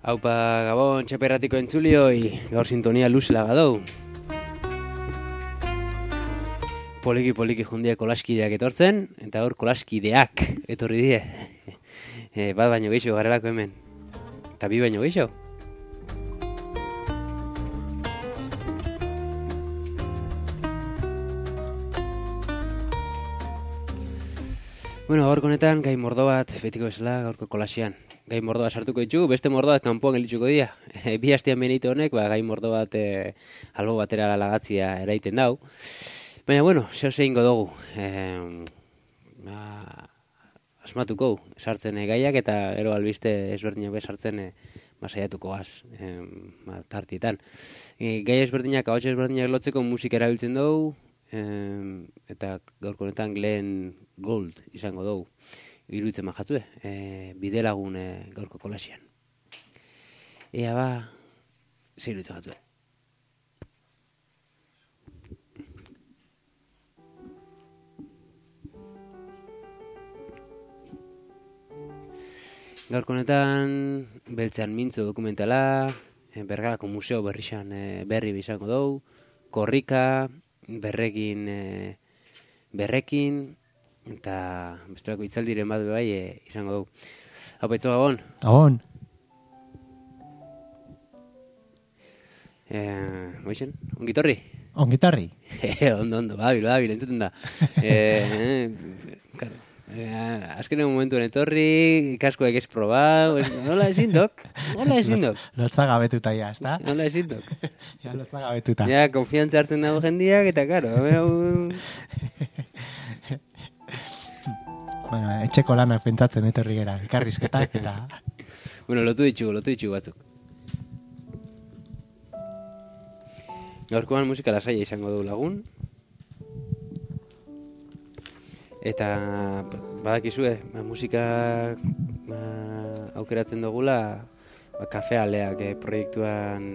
Haupa Gabon txaperratiko entzulioi, gaur sintonia luzela gadou. Poliki jundia kolaskideak etortzen, eta gaur kolaskideak etorri die. Bat baino gehiago garelako hemen. Eta bi baino gehiago. Bueno, gaurko honetan gai mordo bat betiko bezala gaurko kolasian. Gai mordoa sartuko ditugu, beste mordo bat kanpoan gelitzuko dira. Bi hastian benito honek, gai mordo bat albo batera lagatzia eraiten dau. Baina, bueno, zeu zeingo dugu. Asmatuko, sartzen gaiak eta gero albiste ezberdinak sartzen saiatuko gaz tartietan. Gai ezberdinak, ahots ezberdinak lotzeko musika erabiltzen dugu, eta gaurko honetan Glenn Gould izango dugu. Iruditzen majatzue, bide lagun gaurko kolasian. Ea ba, ze iruditzen majatzue. Gaurko honetan, Beltzean Mintzo dokumentala, Bergarako museo berri izango dugu, korrika, berrekin, eta bestelako itzaldiren bat bai izango dugu. Hau paitzo Gabon? Gabon. Moixen, ongitorri? Ongitorri? Ondo, babil, entzuten da. Azkenen momentuan etorri, ikaskoek ez proba, nola ezin dok? Lotza gabetuta ya, ezta? Nola ezin dok? Ja, lotza gabetuta. Ja, konfiantza hartzen dago jendiak, eta karo, Bueno, etxeko lanak pentsatzen etorri gera, elkarrizketak eta... Bueno, lotu ditugu batzuk. Gaurkoan musika lasaia izango du lagun. Eta badakizue, musika aukeratzen dugula kafe aleak proiektuan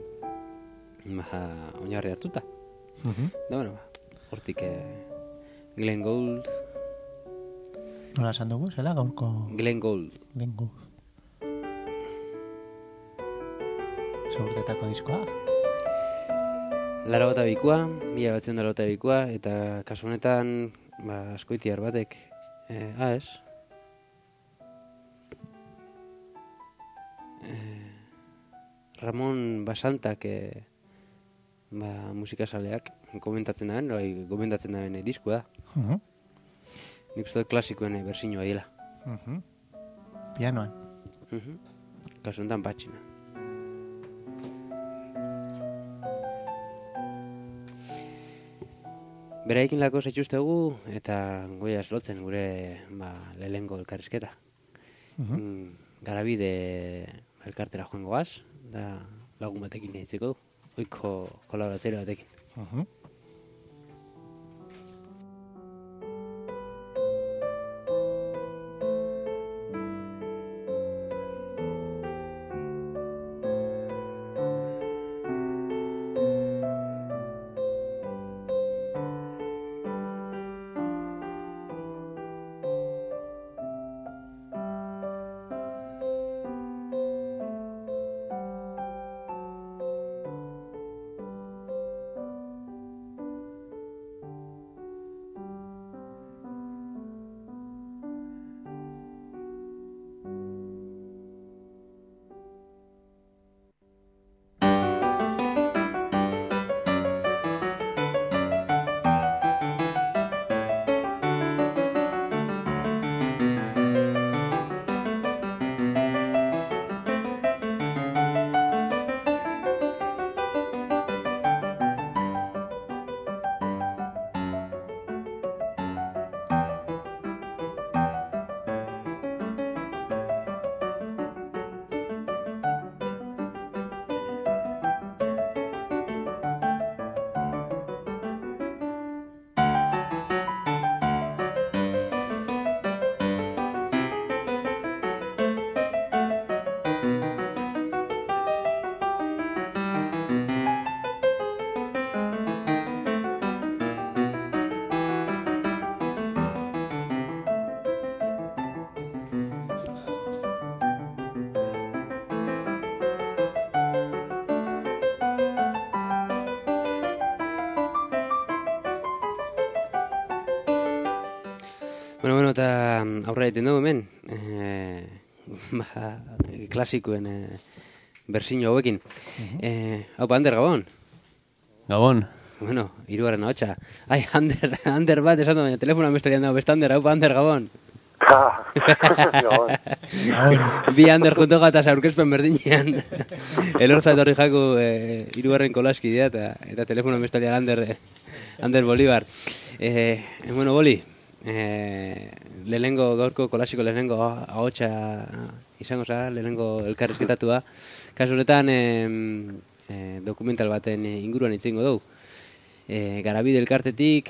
oinarri hartuta. Da, bueno, hortik Glenn Gould. Nola esan dugu, zela gaurko... Glenn Gould. Segurtetako diskoa? Larogeta bikoa, 1982, eta kasu honetan askoitiar batek, ez? Ramon Basantak musikasaleak komentatzen da diskoa da. Nik uste klasikoen bersioa dela. Pianoan. Kasu honetan patxina. Beraikin lako zaituztegu eta goiaz lotzen gure lehengo elkarrizketa. Garabide elkartera joango gaz, da lagun batekin egitzeko, oiko kolaboratzera batekin. Bueno, eta aurra egiten dugu hemen, klasikoen berzino hauekin. Haupa, Ander, Gabon? Gabon. Bueno, hirugarren ahotsa. Ai, Ander bat esan da, baina telefonan bestarian dago, beste Ander, haupa, Ander, Gabon? Gabon. Bi Ander junto gata aurkezpen berdinean. Elorza etorri jaku hirugarren kolaski dira, eta telefonan bestarian Ander Bolibar. Bueno, Boli, lehenengo gaurko kolasiko lehenengo ahotsa izango za, lehenengo elkarrizketatua. Kasu honetan dokumental baten inguruan itzingo dugu. Garabide elkartetik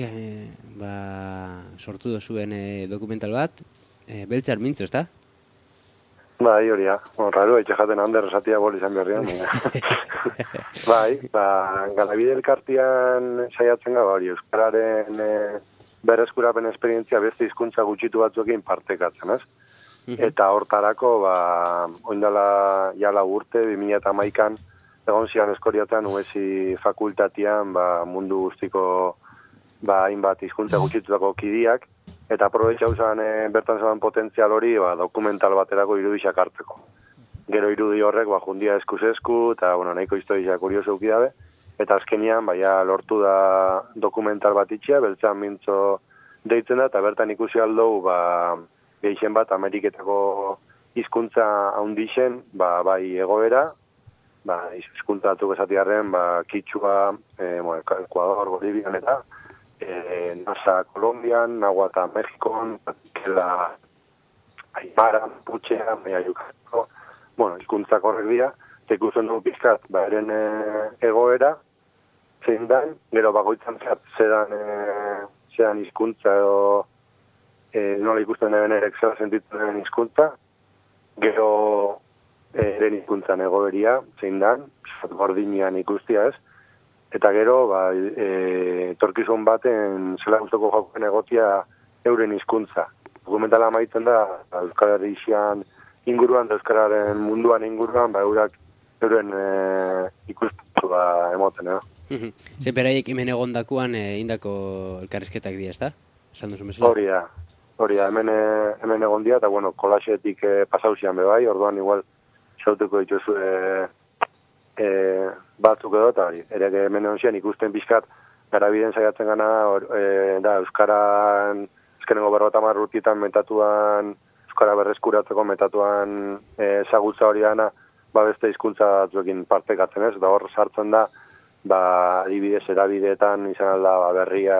sortu dozuen dokumental bat, Beltzar Mintzo, ezta? Bai, hori da. Raro, etxe jaten Ander esatia Boli izan berrian. Bai, Garabide elkartean saiatzen gara hori, euskararen berreskurapen esperientzia beste hizkuntza gutxitu batzuekin partekatzen, ez? Eta hortarako, oindala jala urte, 2011an, egon zian Eskoriatan, UESI fakultatian, mundu guztiko hainbat hizkuntza gutxitutako kidiak, eta aprobetxa usan bertan zeban potentzial hori dokumental baterako irudisak hartzeko. Gero irudi horrek, jundia eskuz-esku, eta nahiko historia kurioso ukidabe, eta azkenian, lortu da dokumental bat itxea, Beltzar Mintzo deitzen da, eta bertan ikusi aldou, gehien bat Ameriketako hizkuntza handixen, bai egoera, hizkuntza batzuk esatiarren, Kitzua, Ecuador, Bolivian eta, Nasa Kolombian, Nahuatl Mexikon, Kela Aymara, Putxea, Ayukako, hizkuntzak horrek dira, eta ikusten dugu pizkat, eren egoera, zein dan, gero bagoitzan zedan hizkuntza edo nola ikusten eben erek zela sentitzen den hizkuntza, gero eren hizkuntzan egoeria, zein dan, gordinean ikustia ez, eta gero, torkizun baten zela guztoko jokoen egotia euren hizkuntza. Dokumentala amaitzen da, Euskarari isian inguruan, Euskararen munduan inguruan, euren ikustu emoten, Ze beraiek hemen egondakuan indako elkarrizketak dira, ezta? Esan duzu mesela? Hori da, hemen egon dira, eta kolaxetik pasauzian bebai, orduan igual sautuko dituzu batzuk edo, eta hori, ere hemen egon zian ikusten pixkat, garabiden saiatzen gana, Euskaran, ezkenengo 50 urtietan metatuan, Euskara berreskuratzeko metatuan ezagutza hori dana, beste hizkuntza batzuekin partekatzen ez, eta hor sartzen da, adibidez erabideetan izan alda berria,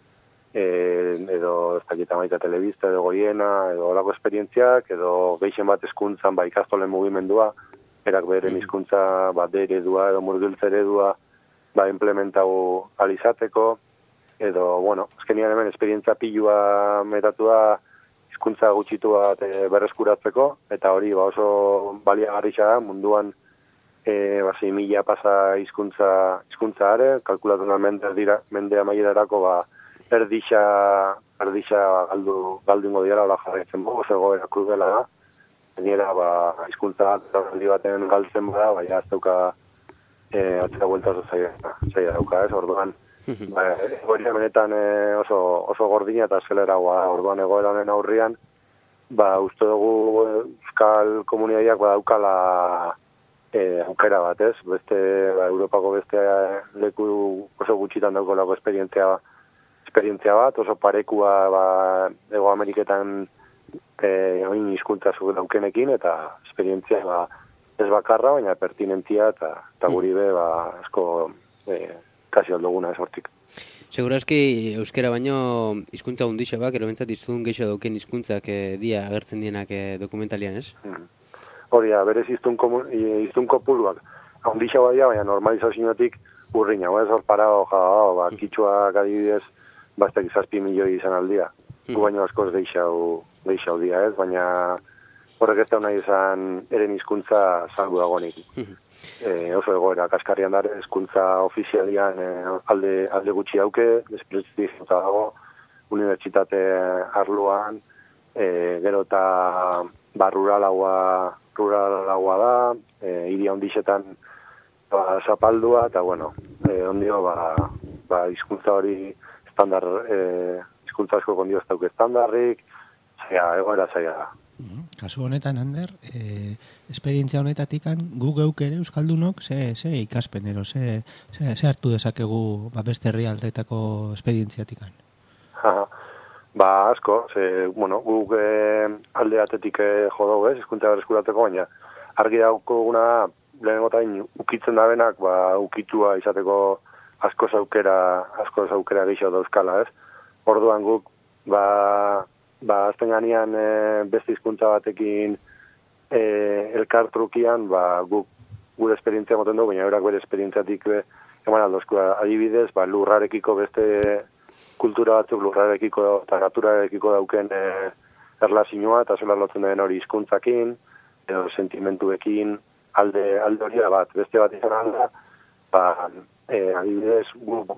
edo ez dakita maita telebista, edo goiena, edo olako esperientziak, edo gehien bat hizkuntzan ikastolen mugimendua, erak beren hizkuntza eredua edo murgiltze eredua implementau alizateko, edo, azkenian hemen esperientzia pilua metatu da hizkuntza gutxitu bat berreskuratzeko, eta hori oso baliagarria da munduan 6.000 pasa hizkuntza are, kalkulatu mende amaierarako erdixa galdu ingo diara, jarraitzen oso egoera krudela da, gainera hizkuntza baten galtzen bada, ez dauka atzera buelta oso zaila dauka, ez, orduan, egoera benetan oso gordina eta azeleragoa, orduan egoera honen aurrian, uste dugu euskal komunitateak daukala aukera bat, ez? Beste, Europako beste leku oso gutxitan daukolako esperientzia bat, oso parekua Ego Ameriketan oin hizkuntza zuk daukenekin, eta esperientzia ez bakarra, baina pertinentzia, eta guri be, asko kasi alduguna ez hortik. Segurazki euskera baino hizkuntza hundixe bak, erobentzat iztun geixo dauken hizkuntzak dia agertzen dienak dokumentalian, ez? Hori da, berez iztun kopuruak hundixe baina normalizaziotik urriña, ez hor parao, Kitxuak adibidez, bastak 7 milioi izan aldia. Gu baino askoz geixau dia, ez? Baina horrek ez da nahi izan eren hizkuntza salbu dagoenik. Oso egoera, kaskarrian dara, hizkuntza ofizialian alde gutxi dauke, desprestigiota dago, unibertsitate arloan, gero eta ruralagoa da, hiri handixetan zapaldua, eta ondio, hizkuntza hori hizkuntza asko kondio ez dauke estandarrik, egoera zaila da. Kasu honetan, Ander, esperientzia honetatikan, gu geuk ere Euskaldunok, ze ikaspenero, ze hartu dezakegu beste herrialdeetako esperientziatikan? Ba, asko, guk alde atetik jo dugu, hizkuntza berreskurateko, baina argi daukoguna lehenengo tain ukitzen dabenak, ukitua izateko asko zaukera gehiago dauzkala, Orduan guk, azten ganean beste hizkuntza batekin elkartrukian, guk gure esperientzia moten dugu, baina eurak bere esperientziatik eman aldozko. Adibidez, lurrarekiko beste kultura batzuk, lurrarekiko eta naturarekiko dauken erlazioa, eta zola lotzen den hori hizkuntzakin, edo sentimentuekin, alde hori da bat. Beste bat izan alda, adibidez,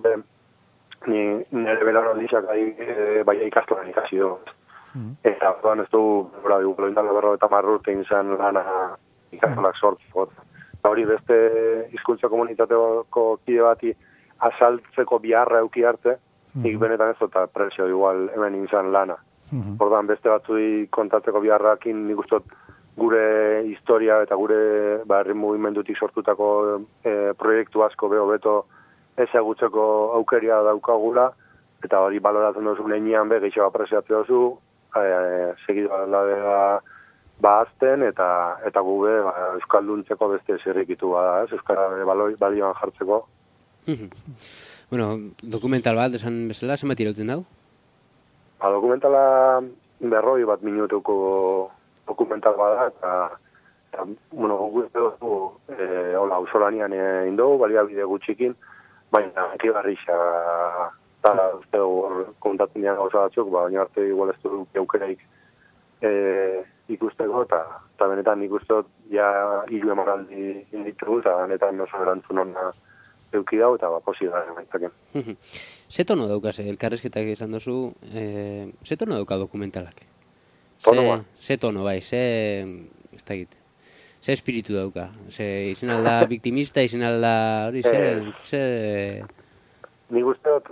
nire belar aldizak baina ikastoran ikasi du. Eta orduan ez du, eta marrurte izan lana ikastolak sortzeko. Hori beste hizkuntza komunitateko kide bati azaltzeko biharra euki arte, nik benetan ez eta presio igual hemen izan lana. Orduan beste batzui kontatzeko biharrakin nik ustot gure historia eta gure herri mugimendutik sortutako proiektu asko beto ezagutzeko aukeria daukagula, eta hori baloratzen duzu lehenean gehiago apresiatzen duzu, segidu aldea azten, eta gube euskalduntzeko beste zerrikitu bada, euskara balioan jartzeko. Bueno, dokumental bat, esan bezala, zenbat irautzen dau? Dokumentala 40 minutuko dokumental bada, eta guk dugu, auzolanian indugu, baliabide gutxikin, baina ekibarrixa eta kontatzen dian gauza batzuk, baina arte igual ez du eukereik ikusteko, eta benetan ikusteko ja 3 emanaldi inditugu, eta benetan oso erantzun hona euki dau, eta posi da maitzaken. Ze tono daukaz, elkarrezketak izan duzu, ze tono dauka dokumentalak? Tono Ze tono, bai, ez da egite. Ze espiritu dauka? Izen alda biktimista, izen alda hori, ze... Nik uste dut,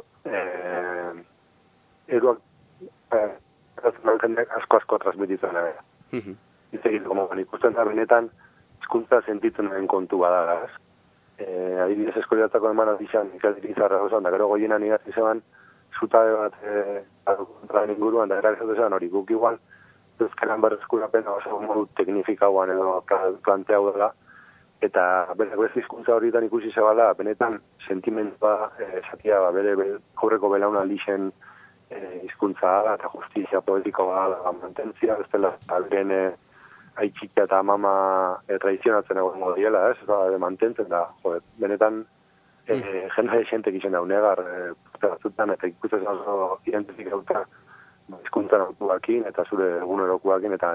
eruak asko transmititzen da. Izegiteko, nik uste da benetan hizkuntza sentitzen den kontu bada, adibidez eskoliatzako eman atizan, ikaldik izarra gozan, da gero goienan idatzi zeban, zutabe bat kontraren inguruan, da erak esatean hori guk igual, euskaran berreskurapen oso modu teknifikauan edo planteau dela, eta beste hizkuntza horietan ikusi zebala, benetan sentimentua esatia bere aurreko belaunaldixen hizkuntza da, eta justizia poetikoa da, mantentzia, ez dela, beren aitxikia eta mama tradizionatzen egon diela, ez mantentzen da, benetan jende xentek izan da unegar, batzutan, eta ikusten oso identifikauta hizkuntzan autuakin eta zure egunerokuakin, eta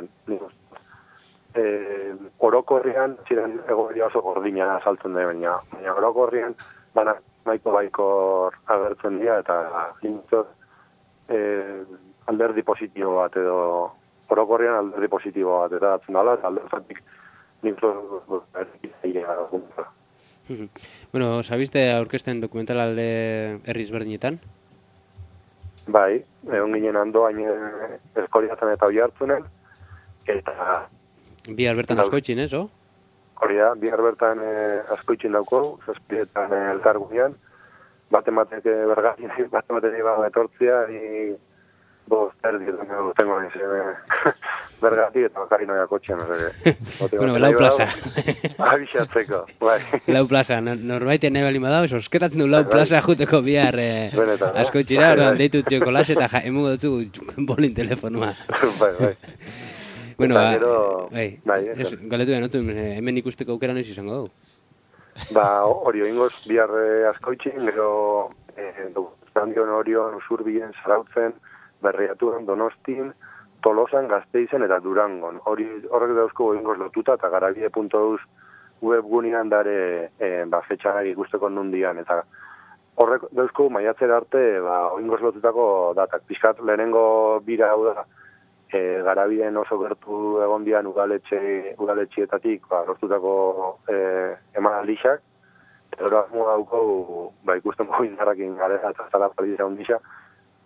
orokorrian ziren egoeria oso gordina azaltzen da, baina orokorrian nahiko baikor agertzen dira, eta lintzot alderdi positibo bat edo orokorrian alderdi positibo bat eta datzen dala, eta alderzatik lintzot errekizaia. Bueno, sabiste aurkezten dokumental alde herriz berdinetan? Bai, egon ginen andoain eskoliatzen eta hoi hartzunen, eta... Bihar bertan askoitxin, ez, o? Hori da, bihar bertan askoitxin dauko, zazpietan elkargunean, batemateke bergatik, batemateke etortzia, erdi, tengo bergatik eta bakari noia kotxean, Bueno, lau plaza. Abixatzeko, bai. Lau plaza, norbaiten nahi balima da, sosketatzen du lau plaza juteko bihar askoitxira, deitu txeko lase eta emu dutzu bolin telefonua. Bai. Bueno, galetu denotzen, hemen ikusteko aukera noiz izango dugu. Hori ingoz bihar askoitxin, gero Orion, Usurbilen, Zarautzen, Berriaturan, Donostin, Tolosan, Gasteizen eta Durangon. Horrek dauzko ingoz lotuta eta garabide.eus webgunean dare fetxanak ikusteko nundian. Eta horrek dauzko maiatzera arte ingoz lotutako datak. Piskat lehenengo bira hau da, garabideen oso gertu egon dian udaletxietatik lortutako emanaldixak, eta hori asmoa dauko ikusten indarrakin gara eta zala palizia ondixak,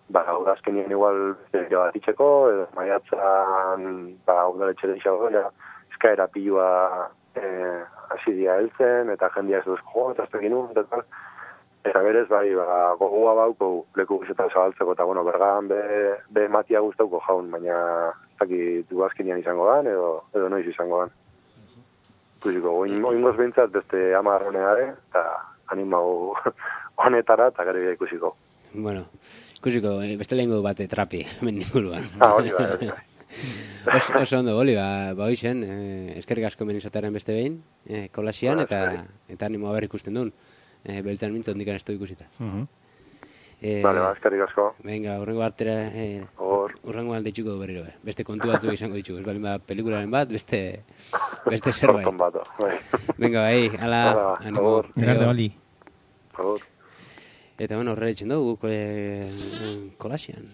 udazkenien igual beste bat itxeko, edo maiatzan, udaletxera isago, eskaera pilua hasi dia heltzen, eta jendia ez duzko, eta ez tekin eta berez, gogoa bauko leku gizetan zabaltzeko, eta bergan be matia guztauko jaun, baina ez dakit udazkenian izango dan, edo noiz izango dan. Ikusiko, oingoz behintzat beste 10 honeare, eta animau honetara, eta gero ikusiko. Bueno, ikusiko, beste lehenko bate trapi, mendinguluan. Hori bai. Oso ondo, boli, hoixen, eskerrik asko menizataren beste behin, kolasian, eta animo haber ikusten duen. Beltzan mintza hondikan ez du ikusita. Vale, eskerrik asko. Venga, urrengo batera, urrengo alde itxuko berriro, beste kontu batzuk izango ditxuko, ez balin pelikularen bat, beste zerbait. Venga, bai, ala, animo. Gerardo, bali. Eta, horre etxen dugu, kolasian.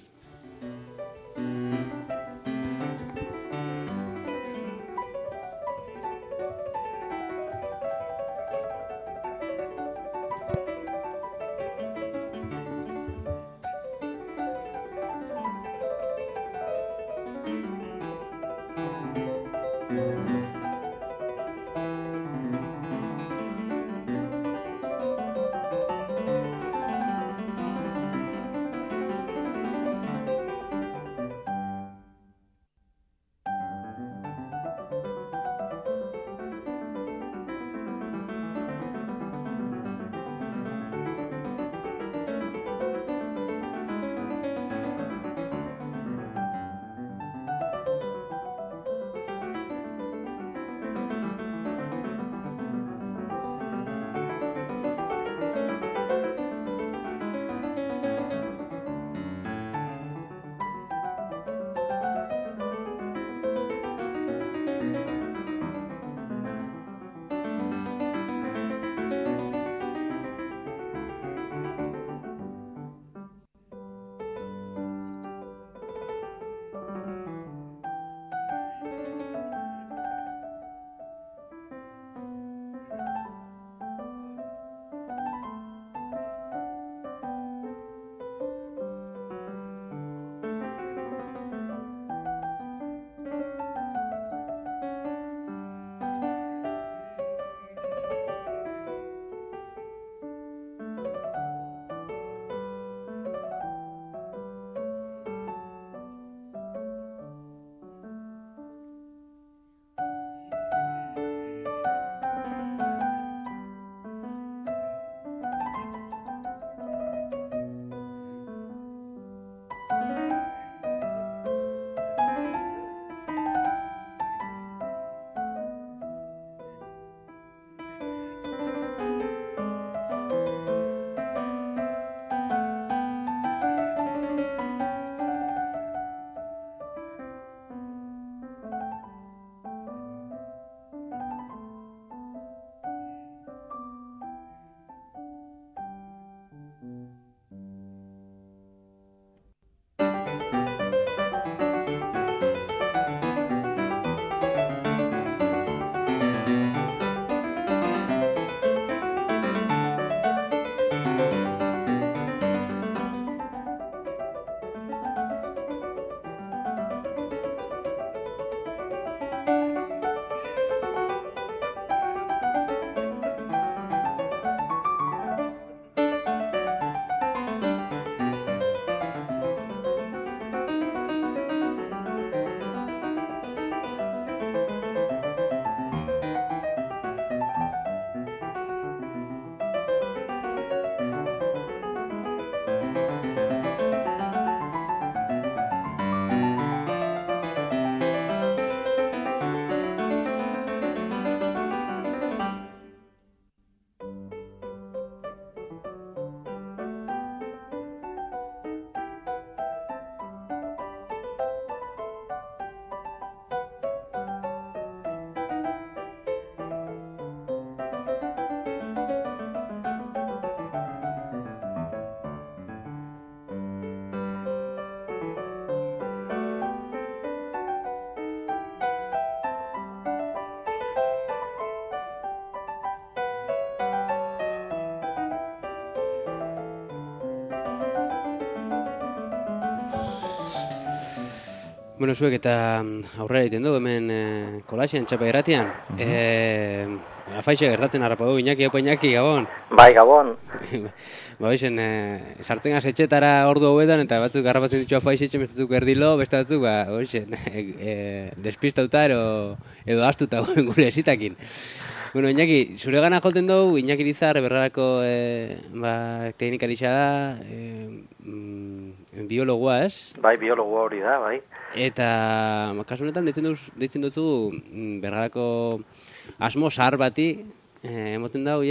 Bueno, zuek eta aurrera egiten du, hemen Kolaxean, Txapa Irratian. Afaixe gertatzen harrapa du, Iñaki, Iñaki, Gabon. Bai, Gabon. Baixen, sartzen gaz etxetara ordu hauetan, eta batzuk harrapatzen ditu afaixe etxe, beste batzuk erdilo, beste batzuk, despistauta edo astuta gure esitakin. Bueno, Iñaki, zure gana jolten dugu, Iñaki Lizar, berrarako teknikarisa da, biologoa, ez? Bai, biologoa hori da, bai. Eta, kasu honetan, deitzen duzu, berrarako asmo zahar bati, emoten dago,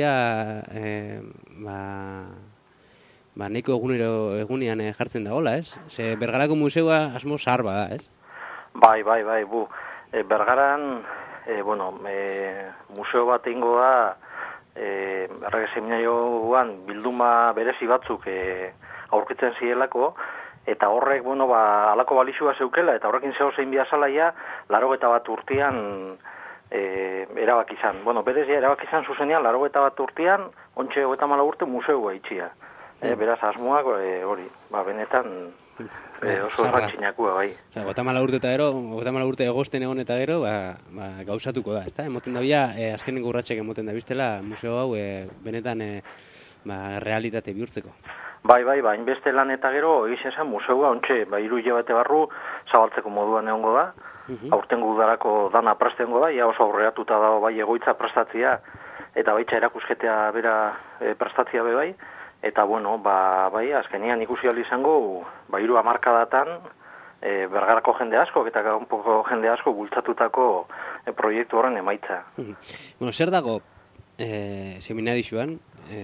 nahiko egunean jartzen dagoela, ez? Ze Bergarako museua asmo zahar bada, ez? Bai, Bergaran, museo bat ingo da, errege seminarioan bilduma berezi batzuk aurkitzen zirelako, eta horrek, alako balixua zeukela, eta horrekin zein biazalaia, 81 urtean erabaki izan. Berezia erabaki izan zuzenean, 81 urtean, ontxe 34 urte museua itxia. Beraz, asmoak hori, benetan oso erratxinakua, bai. 34 urte eta gero, 34 urte egosten egon eta gero, gauzatuko da, ezta? Emoten da bila, azkenengo urratxek emoten da biztela, museo hau benetan realitate bihurtzeko. Bai, hainbeste lan eta gero, egiz esan museua, ontxe, 3 hilabete barru zabaltzeko moduan egongo da, aurtengo udarako dana prestengo da, ja oso aurreratuta dago bai egoitza prestatzia, eta baitza erakusketea bera prestatzia be bai, eta bai, azkenian ikusi ahal izango, 3 hamarkadatan Bergarako jende asko eta kanpoko jende asko bultzatutako proiektu horren emaitza. Zer dago seminarizioan?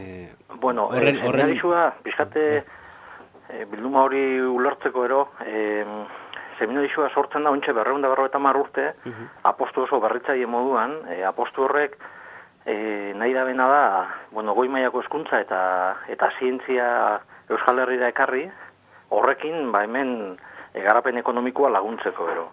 Seminarizioa, pixkate bilduma hori ulertzeko ero, seminarizioa sortzen da ontxe 250 urte, apostu oso berritzaile moduan, apostu horrek nahi da bena da, goi mailako hezkuntza eta zientzia Euskal Herrira ekarri, horrekin hemen garapen ekonomikoa laguntzeko ero.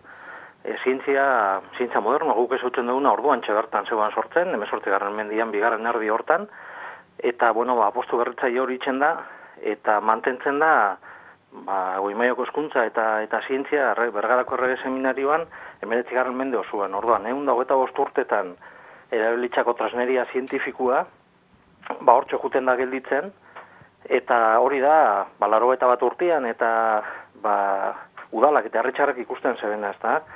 Zientzia moderno, guk ezautzen duguna orduan bertan zeuan sortzen, 18. mendian 2. erdi hortan, eta apostu berritzaile hori itzen da, eta mantentzen da goi mailako hezkuntza eta zientzia Bergarako errege seminarioan 19. mende osoan. Orduan, 125 urtetan erabilitzako tresneria zientifikua, hortxe juten da gelditzen, eta hori da, 81 urtean, eta udalak eta herritxarrak ikusten zebena, ez da?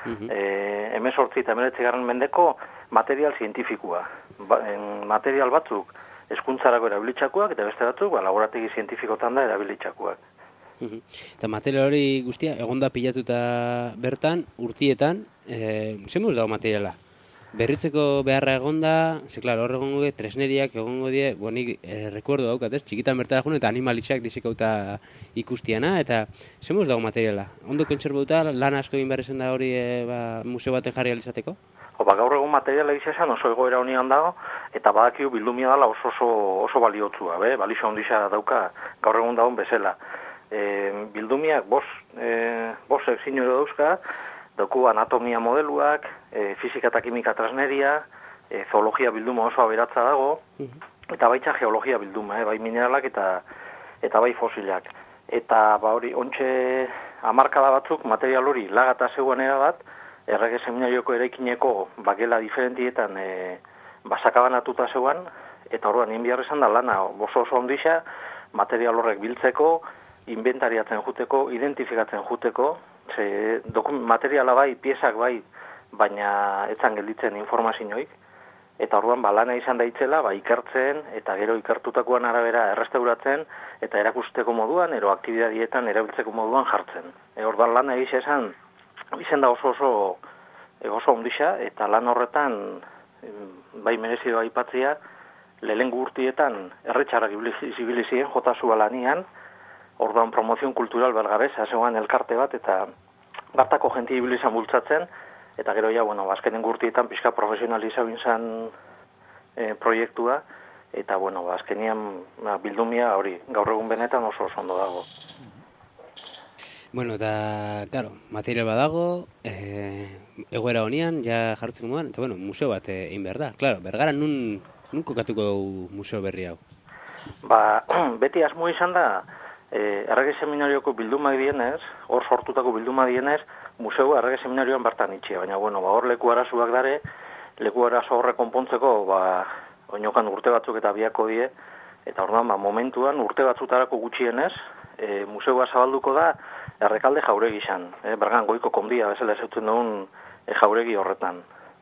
18 eta 19. mendeko material zientifikua. Material batzuk hezkuntzarako erabilitzakoak, eta beste batzuk, laborategi zientifikotan da erabilitzakoak. Eta material hori guztia, egonda pilatuta bertan, urtietan, zemuz dago materiala? Berritzeko beharra egonda, hor egongo tresneriak egongo die, nik rekuerdo daukat, txikitan bertara jun eta animalitxak dizikauta ikustiana, eta zemuz dago materiala? Ondo kontserbauta, lan asko egin behar esan da hori museo baten jarri alizateko? Gaur egun materiala izan oso egoera honian dago, eta badakiu bildumia dela oso baliotzua, balixo ondisa dauka gaur egun dagoen bezala. Bildumiak bos sekzio dauzka, dauku anatomia modeluak, fisika eta kimika tresneria, zoologia bilduma oso aberatza dago, eta baitza geologia bilduma, bai mineralak eta bai fosilak. Eta hori, ontxe hamarkada batzuk material hori lagata zeuan erabat, errege seminarioko eraikineko gela diferentietan sakabanatuta zeuan, eta orduan inbiar esan da lana oso ondisa, material horrek biltzeko, inventariatzen juteko, identifikatzen juteko, materiala bai, piezak bai, baina etzan gelditzen informazioik, eta orduan lana izan daitzela, ikertzen, eta gero ikertutakoan arabera errestauratzen, eta erakusteko moduan, ero aktibidadietan erabiltzeko moduan jartzen. Orduan lana izan da oso ondisa, eta lan horretan, bai merezio aipatzea, lehengo urtietan erretxarrak ibilizien jota zua lanian, orduan promozion kultural bergaresa, zegoen elkarte bat, eta gartako jenti ibilizan bultzatzen, eta gero azkenen gurtietan pixka profesionalizau izan proiektua, eta azkenian bildumia hori, gaur egun benetan oso ondo dago. Eta, claro, material badago, egoera honian, ja jartzen moduan, eta museo bat egin behar da. Claro, Bergaran nun kokatuko museo berri hau? Beti asmo izan da, Errege seminarioko bildumak dienez, hor sortutako bildumak dienez, museua errege seminarioan bertan itxia, baina bueno, hor leku arazoak dare, leku arazo horre konpontzeko, oinokan urte batzuk eta biako die, eta orduan, momentuan urte batzutarako gutxienez, museua zabalduko da Errekalde jauregi izan, Bergan goiko kondia bezala ezautzen dugun jauregi horretan.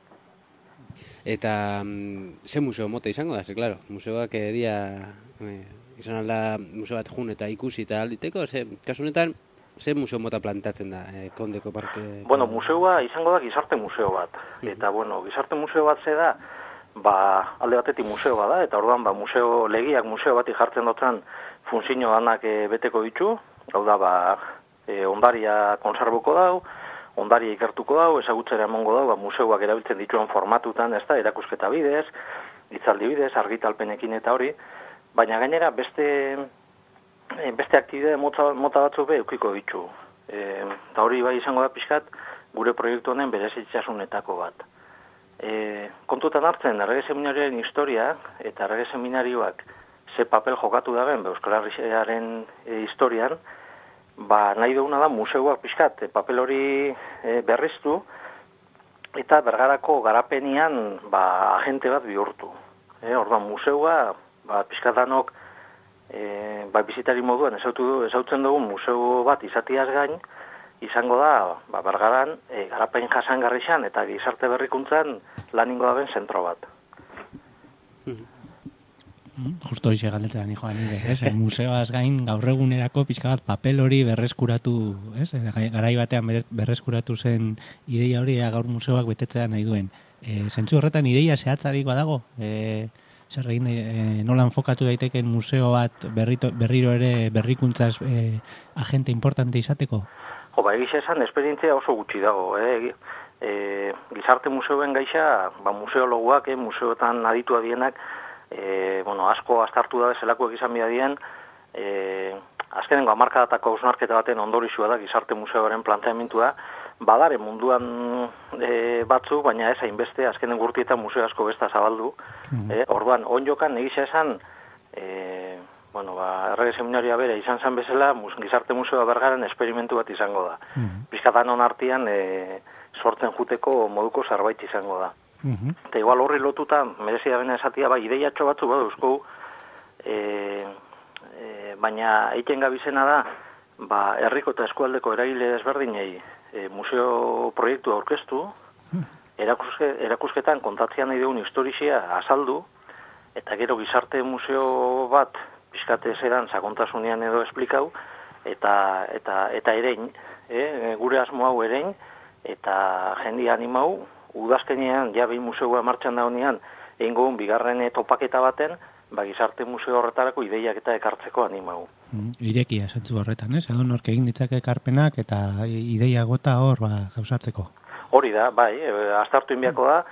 Eta ze museo mota izango da, claro, museoak izan alda museo bat jun eta ikusi eta alditeko, kasu honetan, ze museo mota plantatzen da, Kondeko parke? Bueno, museoa izango da gizarte museo bat, eta gizarte museo bat ze da, alde batetik museo bada, eta orduan legiak museo bati jartzen dutzen funzio danak beteko ditu, hau da, ondaria konserbuko dau, ondaria ikertuko dau, ezagutzera emongo dau, museoak erabiltzen dituen formatutan, ez da, erakusketa bidez, hitzaldi bidez, argitalpenekin eta hori, baina gainera beste aktibitate mota batzuk edukiko ditu. Eta hori bai izango da pixkat gure proiektu honen berezitasunetako bat. Kontutan hartzen, errege seminarioaren historia eta errege seminarioak ze papel jokatu daben Euskal Herriaren historian, nahi duguna da museoak pixkat papel hori berriztu eta Bergarako garapenian agente bat bihurtu. Orduan museoa pixkatanok bizitari moduan ezautzen dugun museo bat izatiaz gain, izango da Bergaran garapen jasangarri izan eta gizarte berrikuntzan laningo daben zentro bat. Justo hoxe galdetzen joan nire, museoaz gain gaur egunerako pixka bat papel hori berreskuratu, garai batean berreskuratu zen ideia hori gaur museoak betetzea nahi duen. Zentzu horretan ideia zehatzarik badago? Zer egin nola enfokatu daiteken museo bat berriro ere berrikuntzaz agente importante izateko? Egia esan, esperientzia oso gutxi dago. Gizarte museoen gaixa, museologuak, museoetan aditua dienak, asko astartu da bezalakoak izan bidadien, azkenengo hamarkadatako hausnarketa baten ondorizua da gizarte museoaren planteamentua, badare munduan batzu, baina ez hainbeste azkenen gurtietan museo asko besta zabaldu. Orduan, onjokan egisa esan, errege seminarioa bere izan zen bezala, gizarte museoa Bergaren esperimentu bat izango da. Bizkatanon artean sortzen juteko moduko zerbait izango da. Eta igual horri lotuta, merezi da bena esatia, ideiatxo batzu badu eusko, baina egiten gabizena da, herriko eta eskualdeko eragile desberdinei museo proiektu aurkeztu, erakusketan kontatzean nahi dugun historizia azaldu, eta gero gizarte museo bat pixkate zeran sakontasunean edo esplikau, eta erein, gure asmo hau erein, eta jendi animau, udazkenean, behin museoa martxan da honean, egin gogun bigarren topaketa baten, gizarte museo horretarako ideiak eta ekartzeko animau. Irekia zentzu horretan, edo nork egin ditzake ekarpenak eta ideia gota hor gauzatzeko. Hori da, astartu inbiako da,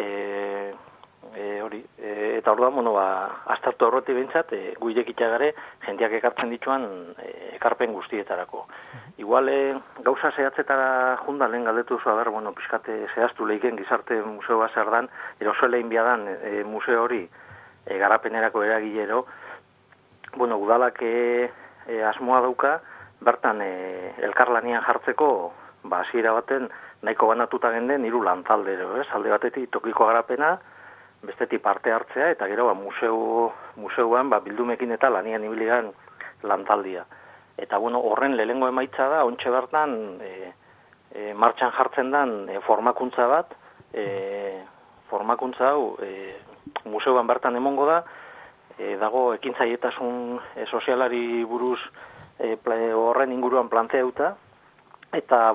eta orduan, astartu horreti behintzat, gu irekitea gare, jendeak ekartzen dituan ekarpen guztietarako. Igual, gauza zehatzetara junda lehen galdetu zua, pixkate zehaztu lehiken gizarte museoa zer dan, eroso lehin biadan museo hori garapenerako eragilero, udalak asmoa dauka, bertan elkarlanian jartzeko, hasiera baten nahiko banatuta genden hiru lantaldero, alde batetik tokiko garapena, bestetik parte hartzea, eta gero museoan bildumekin eta lanian ibiligan lantaldia. Eta horren lehengo emaitza da, ontxe bertan martxan jartzen den formakuntza bat, formakuntza hau museoan bertan emongo da, dago ekintzaietasun sozialari buruz horren inguruan planteauta, eta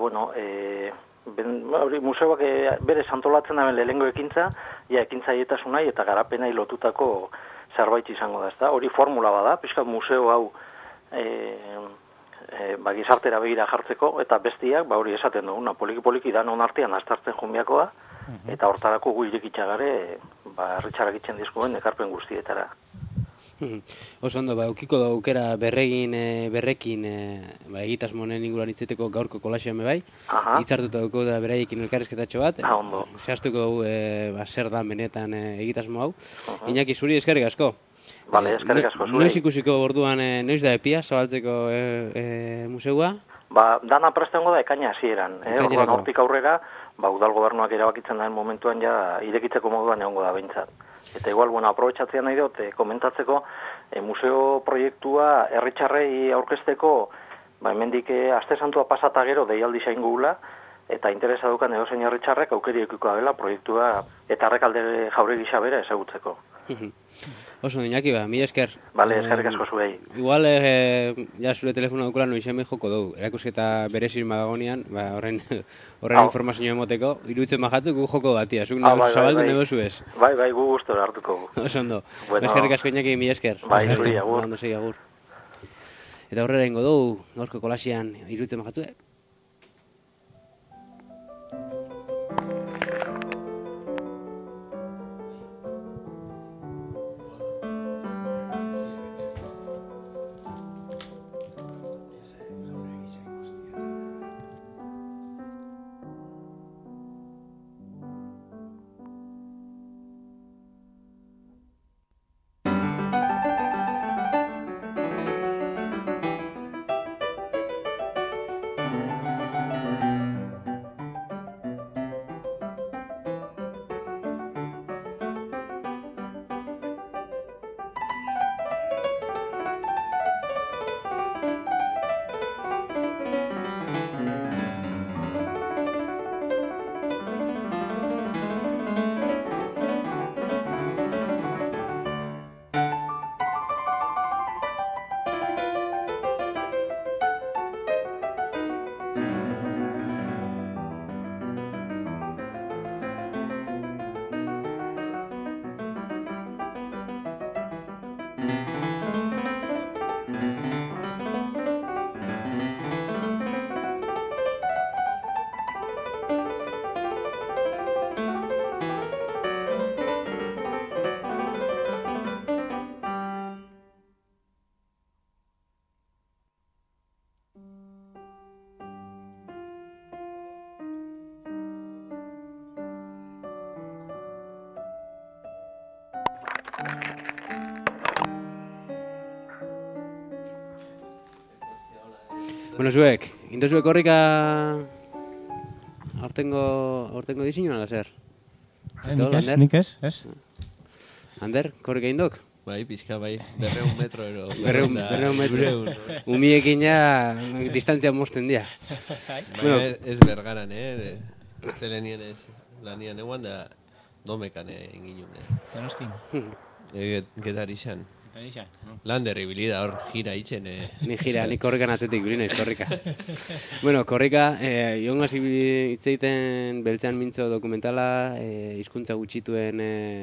museoak berez antolatzen daben lehengo ekintza, ekintzaietasunai eta garapenai lotutako zerbait izango da, ezta? Hori formula bada, pixkat museo hau gizartera begira jartzeko, eta bestiak, hori esaten dugu, poliki-poliki danon artean astartzen junbiakoa, eta hortarako gu irekitxagare, herritxarak itxen dizkoen ekarpen guztietara. Oso ondo, eukiko da aukera berrekin egitasmonen inguruan itzeteko gaurko kolaxean bai, hitzartuta dugu da beraiekin elkarrizketatxo bat, zehaztuko dugu zer da benetan egitasmo hau. Iñaki, zuri eskerrik asko. Bale, eskerrik asko zure. Noiz ikusiko orduan, noiz da epia, zabaltzeko museua? Dana prestengo da ekaina hasieran. Orduan hortik aurrera, udal gobernuak erabakitzen den momentuan ja irekitzeko moduan egongo da behintzat. Eta igual, aprobetxatzea nahi dut, komentatzeko, museo proiektua herritxarrei aurkezteko, hemendik aste santua pasata gero deialdi zaingugula, eta interesa dukan edozein herritxarrek aukeri ekiko dela proiektua eta Arrakalde Jauregi bera ezagutzeko. Oso, Iñaki, mila esker. Bale, eskerrik asko zuei. Igual, ja zure telefono dukula noizean joko dugu. Erakusketa berezin badagonean, horren informazioa emoteko, iruditzen bajatzuk gu joko batia. Zuk zabaldu negozu ez. Bai, gu gustora hartuko gu. Oso ondo. Eskerrik asko, Iñaki, mila esker. Bai, zuri, agur. Agur. Eta horrela ingo dugu, gaurko kolasian iruditzen bajatzuk. Bueno, zuek, indozuek korrika aurtengo diseñoan ala zer? Nik ez? Ander, korrika indok? Bai, pixka bai, 200 metro ero. 200 metro. Umiekin ja distantzia mosten dia. Bueno, ez bergaran, Uste lanian eguan da domekan inginun. Donostin. Getarixan. Lander ibilida hor gira itxen. Ni korrikan atzetik bilina korrika. Bueno, korrika, iongo hitzeiten beltzean mintzo dokumentala, hizkuntza gutxituen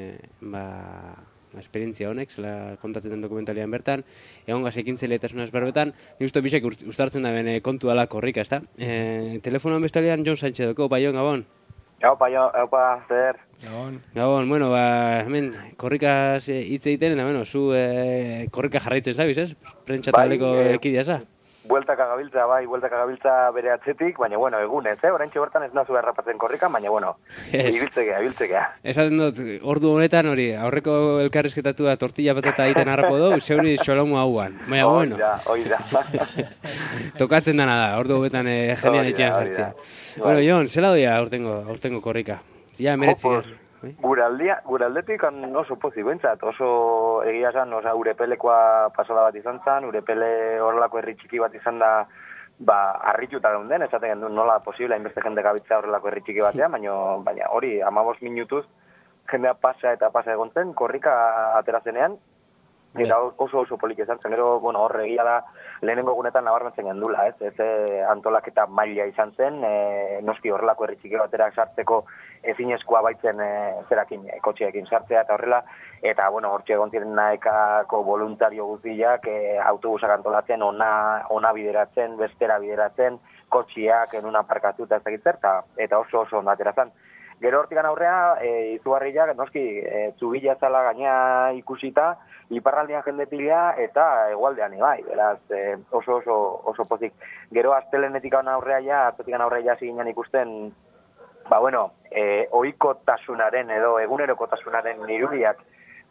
esperientzia honek, zela kontatzen den dokumentalian bertan, egon gazekin zeletasunaz berbetan, ni uste bisek ustartzen da bene kontu ala korrika, ezta? Telefonoan bestalian Jon Sánchez doko, Jon, Gabon? Aupa, zer? Gabon, bueno, hemen korrikaz hitz egiten, eta, zu korrika jarraitzen zabiz, ez? Prentsa taldeko ekidea za? Bueltaka gabiltza bere atzetik, baina, egunez, oraintxe bertan ez nazu errapatzen korrika, baina, ibiltzekea. Esaten dut, ordu honetan hori, aurreko elkarrizketatua tortilla patata egiten harrapo dugu, zeuri xolomo hauan. Baina, Oida. Tokatzen dana da, ordu honetan genian etxean jartzea. Bueno, Jon, zela doia aurtengo korrika? Ja, meretzi. Guraldetik oso pozik bentsat, oso egia zan, Urepelekoa pasada bat izan zan, Urepele horrelako herri txiki bat izan da, harrituta geunden, esaten gendun nola posible hainbeste jende gabitza horrelako herri txiki batean, baina hori, 15 minutuz jendea pasa egon zen, korrika aterazenean, eta oso polik izan zen, gero, hor egia da, lehenengo gunetan nabarmentzen gendula, ez antolaketa maila izan zen, noski horrelako herri txiki batera sartzeko ezinezkoa baitzen kotxeekin sartzea eta horrela, eta hortxe egon ziren naekako voluntario guztiak autobusak antolatzen, ona bideratzen, bestera bideratzen, kotxiak enun aparkatuta ez egitzer, eta oso ondatera zen. Gero hortikan aurrea, izugarriak, noski, zubila zala gaina ikusita, iparraldean jende pila eta hegoaldean bai, beraz, oso pozik. Gero astelenetik aurrea ziginan ikusten, ohikotasunaren edo egunerokotasunaren irudiak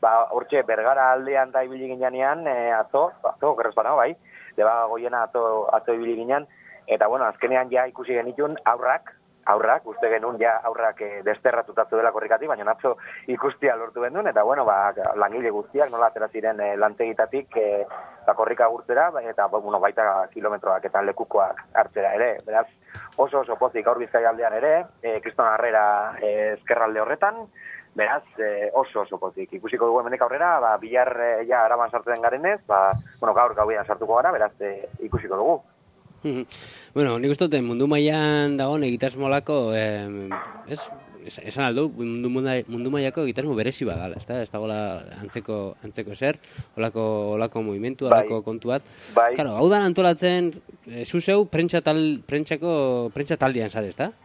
hortxe Bergara aldean da ibili ginean, atzo, gerrezpana, bai, deba goiena atzo ibili ginean, eta bueno, azkenean ja ikusi genitun aurrak, uste genuen ja aurrak desterratutatu dela korrikatik, baina atzo ikustia lortu gendun, eta bueno, langile guztiak nola atera ziren lantegitatik korrika gurtzera, eta bueno, baita kilometroak eta lekukoak hartzera ere, beraz, oso pozik Gaur Bizkaia aldean ere, Kriston Harrera ezkerralde horretan, beraz, oso pozik. Ikusiko dugu hemenik aurrera, bihar ja araban sartzen garenez, bueno, gaur gauean sartuko gara, beraz, ikusiko dugu. Bueno, nik uste mundu mailan dagoen egitasmolako, esan aldu, mundu mailako egitasmo berezi badala, ez dagoela antzeko zer, olako movimentu, olako kontu bat. Claro, hau da antolatzen, zuzeu prentsa taldean zare, ez da?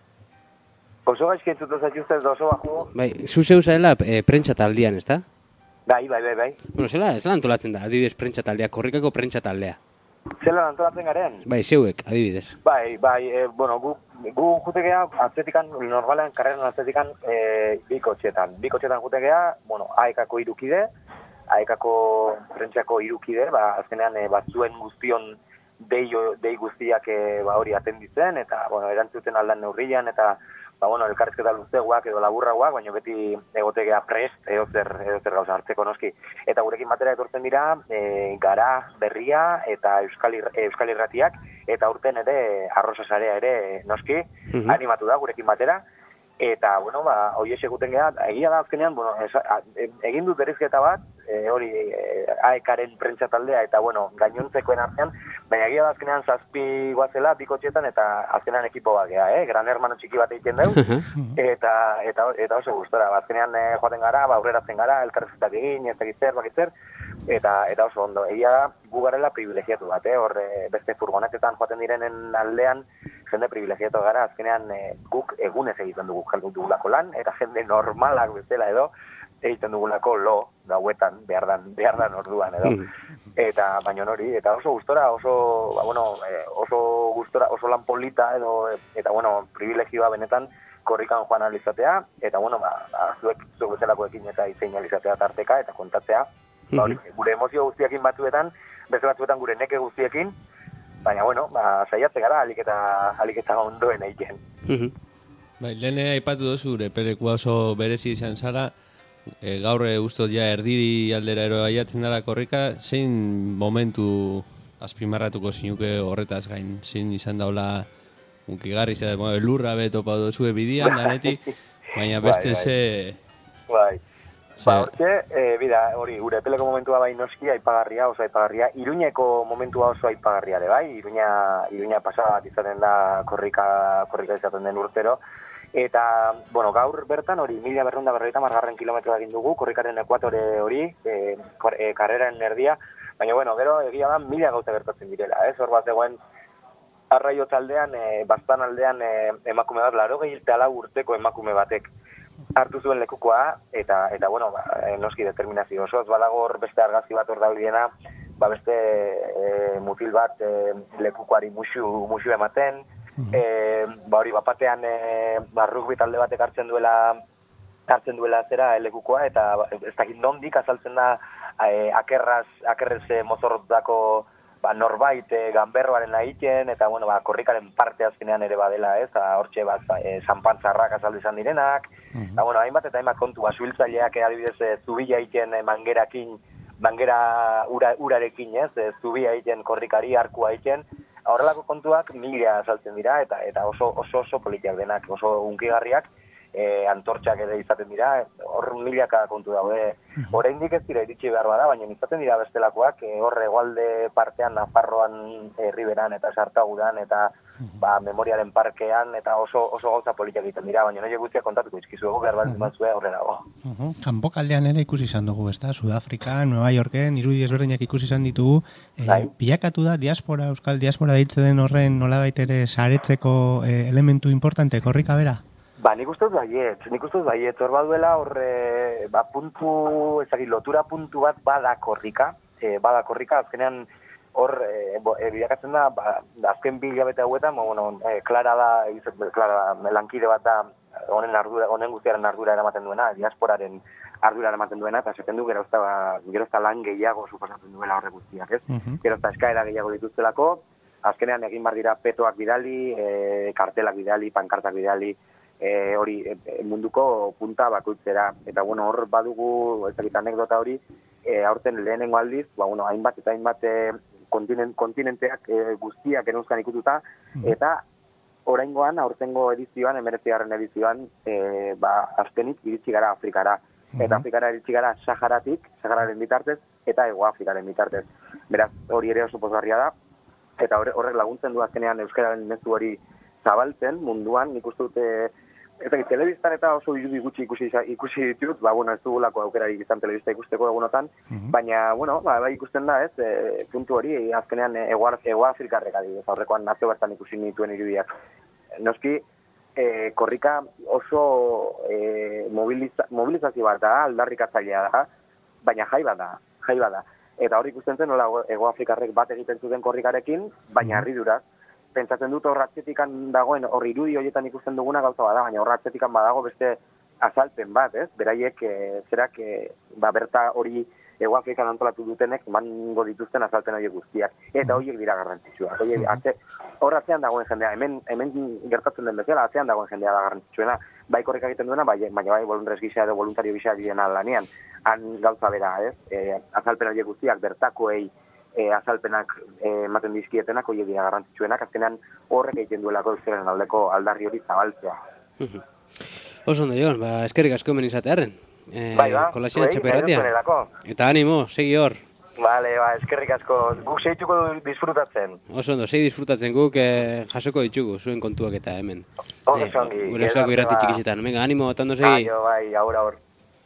Oso gaizki entzutu zaituztez oso bajo. Bai, zuzeu zarela prentsa taldean, ez da? Bai. Bueno, zela antolatzen da, adibidez prentsa taldea, korrikako prentsa taldea. Zela antolatzen garen? Bai, zeuek, adibidez. Bai, bueno, gu jutekea, atzetikan, normalean, karreran atzetikan, bikotxetan. Bikotxetan jutekea, bueno, aekako irukide, aekako prentsako irukide, azkenean, batzuen guztion dei guztiak hori atenditzen, eta, bueno, erantzuten aldan neurrian, eta, bueno, elkarrizketa luzeguak edo laburragoak, baina beti egotegea prest, edozer gauza hartzeko noski. Eta gurekin batera etortzen dira, Gara, Berria eta Euskal Irratiak, eta urten ere Arrosa Sarea ere noski, animatu da gurekin batera. Eta, bueno, hori egiten geha, egia da azkenean, bueno, egin dut berizketa bat, hori aekaren prentsa taldea, eta, bueno, gainontzekoen artean, baina egia da azkenean zazpi guazela, bikotxetan, eta azkenean ekipo bat geha, Gran Hermano txiki bat egiten dugu, eta oso gustora, azkenean joaten gara, aurreratzen gara, elkarrezetak egin, ez dakitzer, eta oso ondo, egia da, gu garela privilegiatu bat, hor beste furgonetetan joaten direnen aldean, jende privilegiatu gara, azkenean guk egunez egiten dugu dugulako lan, eta jende normalak bezala edo, egiten dugulako gauetan, behar dan orduan edo. Eta, baina hori, eta oso gustora, oso lan polita edo, eta, bueno, privilegioa benetan korrikan joan alizatea, eta, bueno, zuek bezalakoekin eta izein alizatea tarteka, eta kontatzea, gure emozio guztiekin batzuetan, beste batzuetan gure neke guztiekin, baina, bueno, saiatze gara aliketa ondoen egiten. Bai, lehene aipatu dozu, Urepelekua oso berezi izan zara, gaur ustot ja erdiri aldera ero aiatzen dara korrika, zein momentu azpimarratuko zinuke horretaz gain, zein izan daula unkigarri, lurra betopa dozue bidian, danetik, baina beste ze... Bai. Hortxe, hori, Urepeleko momentua bai noski, oso aipagarria, Iruñeko momentua oso aipagarria de bai, Iruña pasada bat izaten da korrika izaten den urtero, eta, bueno, gaur bertan hori, 1250 kilometroa egin dugu, korrikaren ekuatore hori, karreraren erdia, baina, bueno, gero egia da 1000 gauza gertatzen direla, hor bat zegoen, arraio taldean, bastan aldean emakume bat, 84 urteko emakume batek, hartu zuen lekukoa, eta bueno, noski determinazio osoz, balagor beste argazki bat hor daudiena, beste mutil bat lekukoari musu ematen, hori bapatean rugby talde batek hartzen duela zera lekukoa, eta ez dakit nondik azaltzen da akerrez mozorrotako norbait ganberroaren egiten, eta bueno, korrikaren parte azkenean ere badela, ez, hortxe zanpantzarrak azaldu izan direnak, eta bueno, hainbat eta hainbat kontu, suhiltzaileak adibidez zubila egiten mangera urarekin, ez, zubila egiten korrikari, arkua egiten, horrelako kontuak 1000 azaltzen dira, eta oso politiak denak, oso unkigarriak, antortxak ere izaten dira, hor 1000 kontu daude. Oraindik ez dira iritsi behar bada, baina izaten dira bestelakoak, hor hegoalde partean, Nafarroan, Herriberan eta Sartagudan, eta memoriaren parkean, eta oso gauza politiak egiten dira, baina noiek guztiak kontatuko izkizuego, behar bat batzue aurrerago. Kanpokaldean ere ikusi izan dugu, ez da? Sudafrika, Nueva Yorken, irudi ezberdinak ikusi izan ditugu. Bilakatu da, euskal diaspora deitzen den horren nolabait ere saretzeko elementu importante, korrika bera? Nik uste dut baiet, hor baduela, lotura puntu bat bada korrika, azkenean hor bilakatzen da, azken 2 hilabete hauetan, Klara da, lankide bat da, honen guztiaren ardura eramaten duena, diasporaren ardura eramaten duena, eta esaten du gerozta lan gehiago suposatzen duela horre guztiak, ez? Gerozta eskaera gehiago dituztelako, azkenean egin bar dira petoak bidali, kartelak bidali, pankartak bidali, hori munduko punta bakoitzera. Eta bueno, hor badugu, ez dakit anekdota hori, aurten lehenengo aldiz, hainbat eta hainbat kontinenteak guztiak eneuzkan ikututa, eta oraingoan, aurtengo edizioan, 19. edizioan, azkenik iritsi gara Afrikara. Eta Afrikara iritsi gara Sahararen bitartez, eta Hego Afrikaren bitartez. Beraz, hori ere oso pozgarria da, eta horrek laguntzen du azkenean euskararen mezu hori zabaltzen munduan, nik uste dute, telebistan eta oso irudi gutxi ikusi ditut, ez dugulako aukerarik izan telebista ikusteko egunotan, baina, bai ikusten da, puntu hori, azkenean Hego Afrikarrek adibidez, aurrekoan nazio bertan ikusi nituen irudiak. Noski, korrika oso mobilizazio bat da, aldarrikatzailea da, baina jai bat da. Eta hori ikusten zen, nola Hego Afrikarrek bat egiten zuten korrikarekin, baina harriduraz. Pentsatzen dut horratzetikan dagoen, hor irudi horietan ikusten duguna gauza bada, baina horratzetikan badago beste azalpen bat, ez? Beraiek, berta hori Hego Afrikan antolatu dutenek mango dituzten azalpen horiek guztiak. Eta horiek dira garrantzitsuak. Hor atzean dagoen jendea, hemen gertatzen den bezala, atzean dagoen jendea da garrantzitsuena. Bai korrika egiten duena, baina bai boluntarez gisa edo voluntario gisa direna lanean. Han gauza bera, ez? Azalpen horiek guztiak bertakoei azalpenak ematen dizkietenak, horiek dira garrantzitsuenak, azkenean horrek egiten duelako euskararen aldeko aldarri hori zabaltzea. Oso ondo, Jon, eskerrik asko hemen izatearren. Kolaxean txaperratia. Eta animo, segi hor. Vale, eskerrik asko. Guk segituko disfrutatzen. Oso ondo, segi disfrutatzen guk jasoko ditugu, zuen kontuak eta hemen. Oso ongi. Gure oso irrati txikizetan. Venga, animo, tando segi. Bai, aur.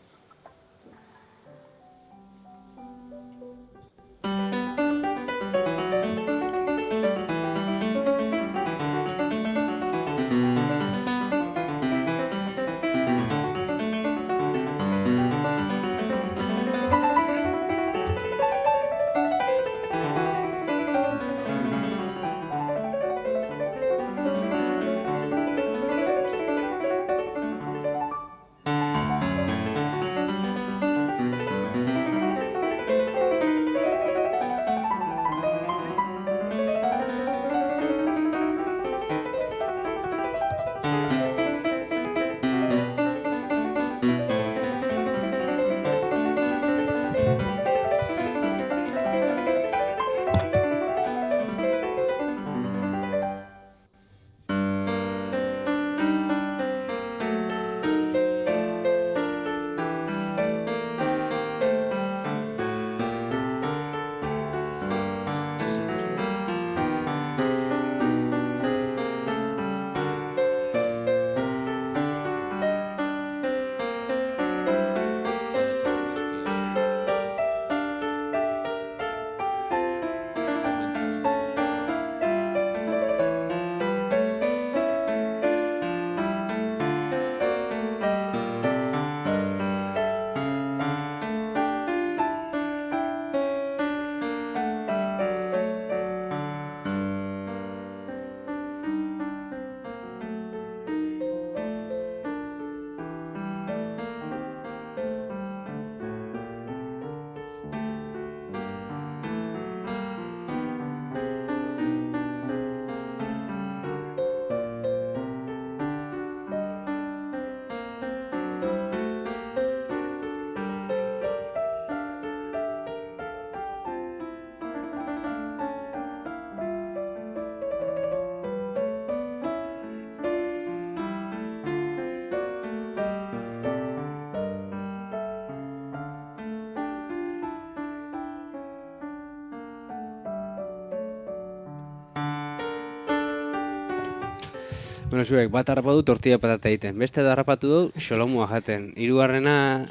Bueno, zuek, bat harrapatu tortilla patata egiten. Beste da harrapatu du, xolomua jaten. Hirugarrena,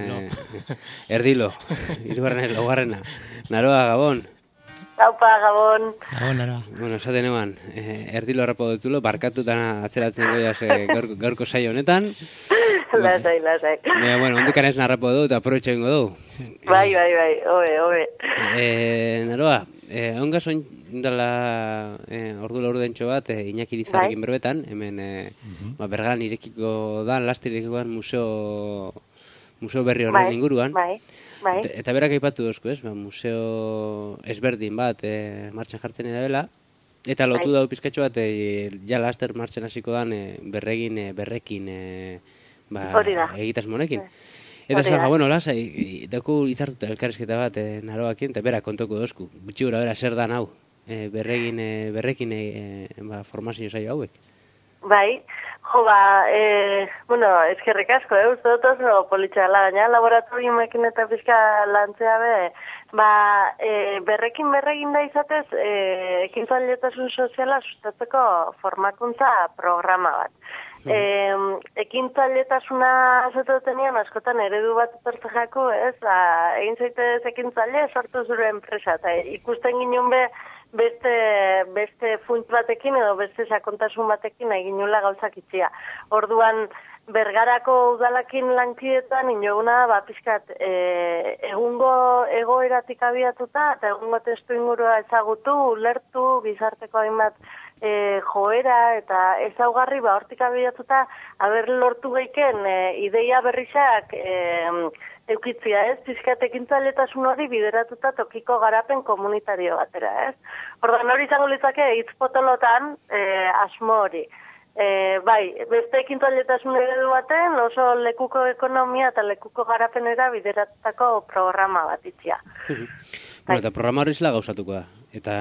erdilo. Laugarrena. Naroa, Gabon. Aupa, Gabon. Gabon, Naroa. Bueno, esaten eman, erdilo harrapatu dutulo, barkatutan atzeratzen goiaz gaurko saio honetan. Lasai. Bueno, ondikan ez narrapatu du eta aprobetxengo du. Bai, obe. Naroa, ongazoin indala ordu laurdentxo bat, Iñaki Irizarekin berbetan, hemen bergan irekiko dan, laster irekiko dan museo berri horren inguruan. Eta berak aipatu dozko, ez? Museo ezberdin bat martxan jartzen edabela, eta lotu dau pizkatxo bat, ja laster martxan hasiko dan berrekin egitasmonekin. Eta zara, bueno, lasai, daku izartuta elkarrizketa bat naroakien, eta berak kontoko dozku. Gutxi gura, zer dan hau, berrekin formazio zaio hauek. Bai, bueno, eskerrik asko, uste dut oso politxala, gaina laboratorioekin eta pizka lantzea berrekin da izatez, ekintzaileetasun soziala sustatzeko formakuntza programa bat. Ekintzailetasuna azetetenean askotan eredu bat etortzeko, ez? Egin zaitez ekintzaile sortu zure enpresa, eta ikusten ginen beste funtz batekin edo beste sakontasun batekin egin nula gauzak itxia. Orduan, Bergarako udalakin lankietan inoguna pizkat egungo egoeratik abiatuta eta egungo testu ingurua ezagutu, ulertu, gizarteko hainbat joera eta ezaugarri hortik abiatuta haber lortu geiken ideia berrizak eukitzia, ez? Pizkat ekintzaletasun hori bideratuta tokiko garapen komunitario batera, ez? Ordan hori izango litzake hitz potolotan asmo hori. Beste ekintzaletasun eredu baten oso lekuko ekonomia eta lekuko garapenera bideratutako programa bat itzia. Eta programa hori zela gauzatuko da?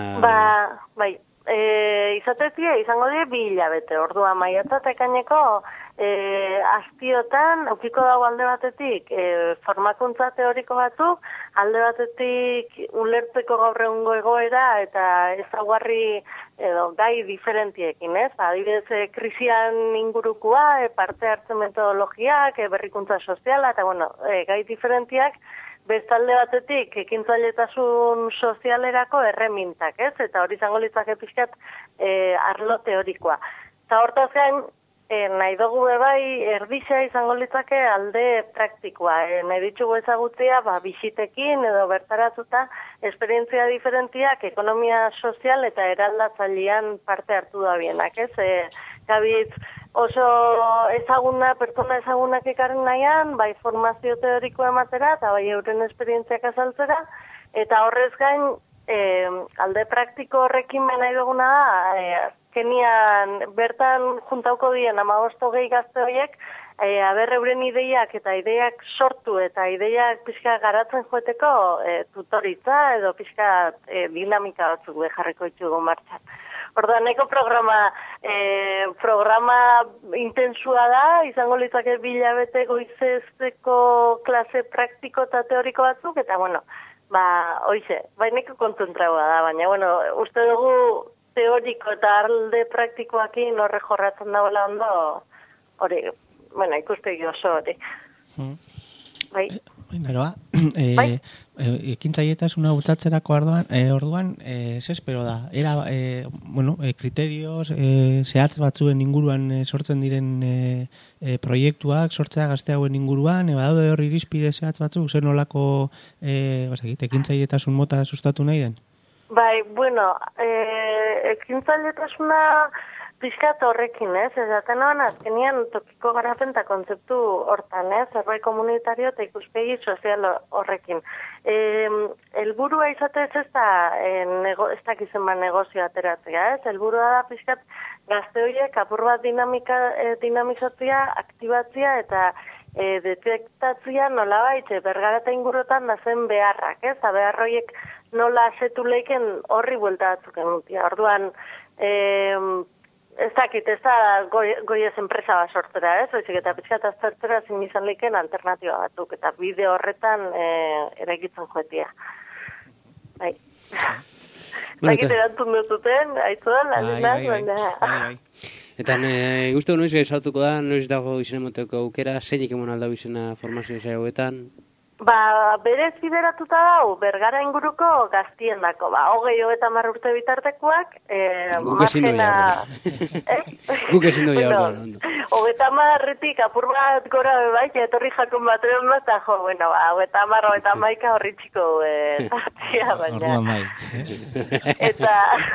Izatezie, izango die 2 hilabete, ordua maiatza eta ekaineko astiotan, aukiko dago alde batetik formakuntza teoriko batzuk, alde batetik ulertzeko gaur egungo egoera eta ezaugarri edo gai diferentiekin, ez? Adibidez, krisian ingurukoa, parte hartzen metodologiak, berrikuntza soziala, eta gai diferentiak, bestalde batetik, ekintzailetasun sozialerako erremintak, ez? Eta hori izango litzake pixkat arlo teorikoa. Eta hortaz gain, nahi dugu erdisa izango litzake alde praktikoa. Nahi ditugu ezagutzea, bisitekin edo bertaratuta esperientzia diferentiak ekonomia sozial eta eraldatzailean parte hartu da bienak, ez? Gabitz, oso ezaguna, pertsona ezagunak ekarren nahian, formazio teorikoa ematera, eta euren esperientziak azaltzera, eta horrez gain, alde praktiko horrekin nahi duguna da, Kenian bertan juntauko dien 15 gazte horiek, euren ideiak eta ideiak sortu eta ideiak pixka garatzen joeteko tutoritza edo pixka dinamika batzuk jarriko ditugu martxan. Orduan, neko programa intensua da, izango litzake 2 hilabete goizezteko klase praktiko eta teoriko batzuk, eta hoize, neko kontentraua da, baina, uste dugu teoriko eta alde praktikoakin horre jorratzen dagoela ondo, hori, ikustegi oso hori. Naroa, ekintzailetasuna bultzatzerako orduan, espero da. Kriterios zehatz batzuen inguruan sortzen diren proiektuak, sortzea gazte hauen inguruan, badaude hor irizpide zehatz batzuk, zer nolako ekintzailetasun mota sustatu nahi den? Ekintzailetasuna pixkat horrekin, ez? Ezaten noan, azkenian tokiko garapen eta kontzeptu hortan, ez? Zerbait komunitario eta ikuspegi sozial horrekin. Helburua izatez ez dakizen negozio ateratzea, ez? Helburua da pixkat gazte horiek apur bat dinamizatzea, aktibatzea eta detektatzea nolabait bergarata ingurutan nazen beharrak, ez? Behar horiek nola asetu leiken horri buelta batzuk enutia. Orduan, ez dakit, ez da goiez enpresa bat sortzera, ez? Oizik eta pixkat aztertzera zin izan leiken alternatiba batzuk, eta bide horretan eragitzen joetia. Bai. Zakit erantzun duzuten, haitzudan, Bai. Eta guztu noiz gaizatuko da, noiz dago izan emoteko aukera, zeinik emon aldau izena formazio zaigoetan? Berez bideratuta dau, Bergara inguruko gaztien dako. 20-30 urte bitartekoak, Guk ezin doi Guk ezin doi orduan. 30-etik apur bat gora bai, etorri jakun bat egon bat, eta 30-30 horri txiko zartia, baina. Orduan bai. Eta...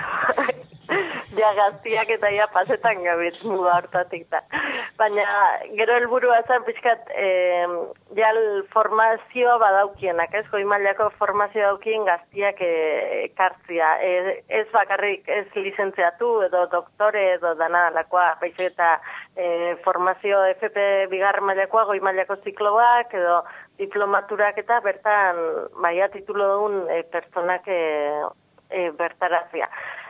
ja gaztiak eta ja pasetan gabit muga hortatik da. Baina gero helburua zen pixkat formazioa badaukienak, ez? Goi mailako formazioa daukien gaztiak ekartzia. Ez bakarrik ez lizentziatu edo doktore edo dana alakoa, baizik eta formazio FP bigarren mailakoa, goi mailako zikloak edo diplomaturak eta bertan baia titulo dugun pertsonak bertarazia.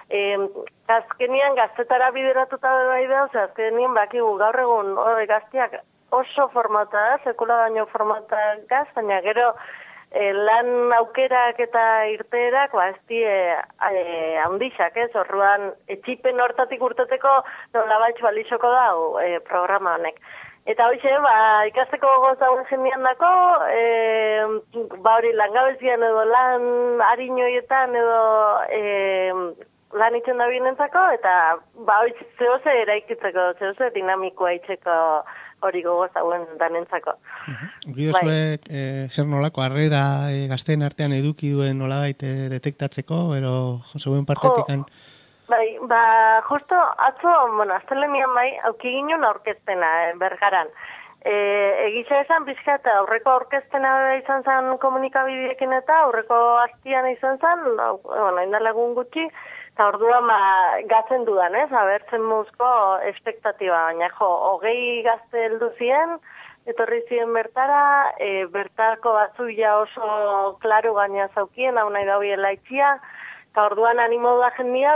Azkenian gaztetara bideratuta bai da, azkenian bakigu gaur egun gaztiak oso formata da, sekula baino formata gaz, baina gero lan aukerak eta irteerak ez die handixak, ez? Orduan, etxipen hortatik urteteko nolabait balixoko da programa honek. Eta hoxe, ikasteko gozauen jendean dako, hori langabezian edo lan harinoietan edo lan itzen da binentzako, eta zehose eraikitzeko, zehose dinamikoa itxeko hori gozauen danentzako. Gidozuek, zer nolako, harrera gazteen artean eduki duen nolabait detektatzeko, ero zeuen partetikan? Justo, atzo, astelenian auki ginen aurkeztena, Bergaran. Egitza esan pixka eta aurreko aurkeztena izan zen komunikabideekin eta aurreko hastian izan zen, indala egun gutxi, eta orduan gatzen dudan, ez? Abertzen muzko espektatiba, baina 20 gazte heldu ziren, etorri ziren bertara, bertako batzu ja oso klaru gaina zaukien, hau nahi dauiela itxia, eta orduan animo da jendia,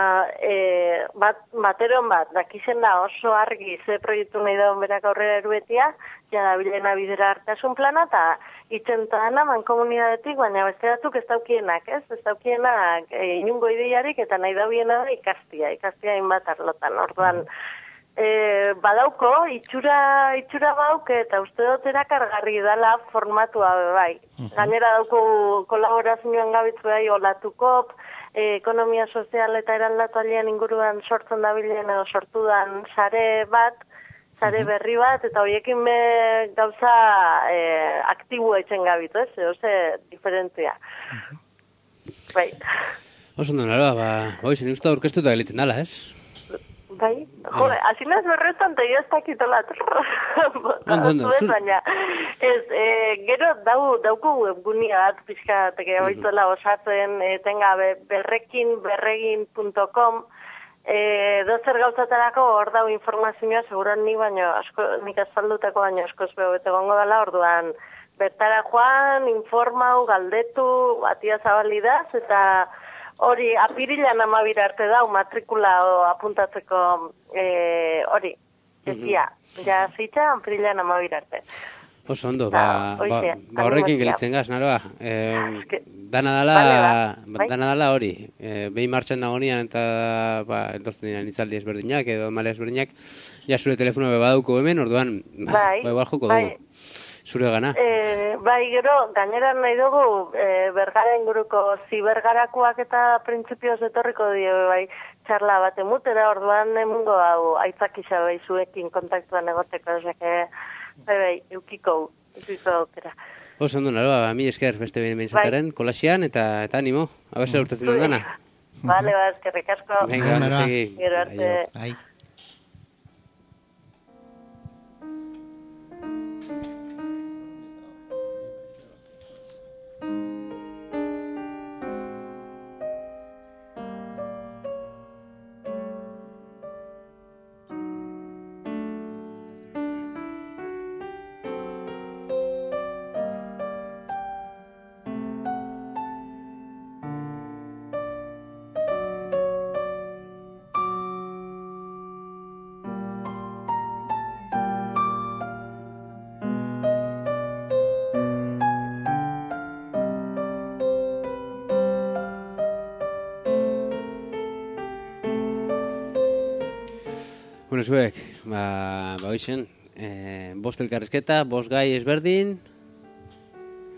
bateron bat, dakixen da oso argi ze proiektu nahi daun berak aurrera eruetia, ja da bilena bidera hartasun plana, eta itxentana mankomunidadetik, baina beste batzuk ez daukienak, ez? Ez daukienak inungo ideiarik, eta nahi dauiena da ikastia inbat arlotan. Orduan, badauko, itxura bauk, eta uste dut erakargarri dala formatua bai. Gainera dauko kolaborazioan gabitzu bai olatukop, ekonomia sozial eta eraldatu alian inguruan sortzen dabilen edo sortudan sare berri bat, eta horiekin gauza aktibua itzen gabitu, ez? Ose diferentzia. Bai. Oso ondo, nara, zen usta aurkeztuta gelitzen dala, ez? Bai, asinaz berretan eta jo ez dakitolat. Ondo, zur. Baina, gero dauku webgunia bat pixka, teke oizuela osatzen, tengabe berregin.com, dozer gauzatarako hor dau informazioa, seguran nik azaldutako baino askoz behobete gongo dela, orduan bertara joan, informau, galdetu, batia zabalidaz, eta hori, apirilan 12 arte dau, matrikula apuntatzeko hori, ezia, ja zitza, apirilan 12 arte. Oso ondo, horrekin gelitzen gaz, naroa. Dana dala hori. Behin martxan dagonian eta entortzen dinan itzaldi ezberdinak edo male ezberdinak, ja zure telefono badauko hemen, orduan, igual joko dugu. Zure gana. Gero, gainera nahi dugu, Bergara inguruko zibergarakoak eta printzipioz etorriko dio, txarla bat emutera, orduan emungo hau aitzakisa zuekin kontaktuan egoteko, eukiko aukera. Oso ondo, naroa, mi esker beste behin izataren, kolasian, eta animo, abese urtetzen duen gana. Bale, eskerrik asko. Venga, no segi. Gero arte. Bai. Bueno, zuek, hoixen, bost elkarrizketa, bost gai ezberdin,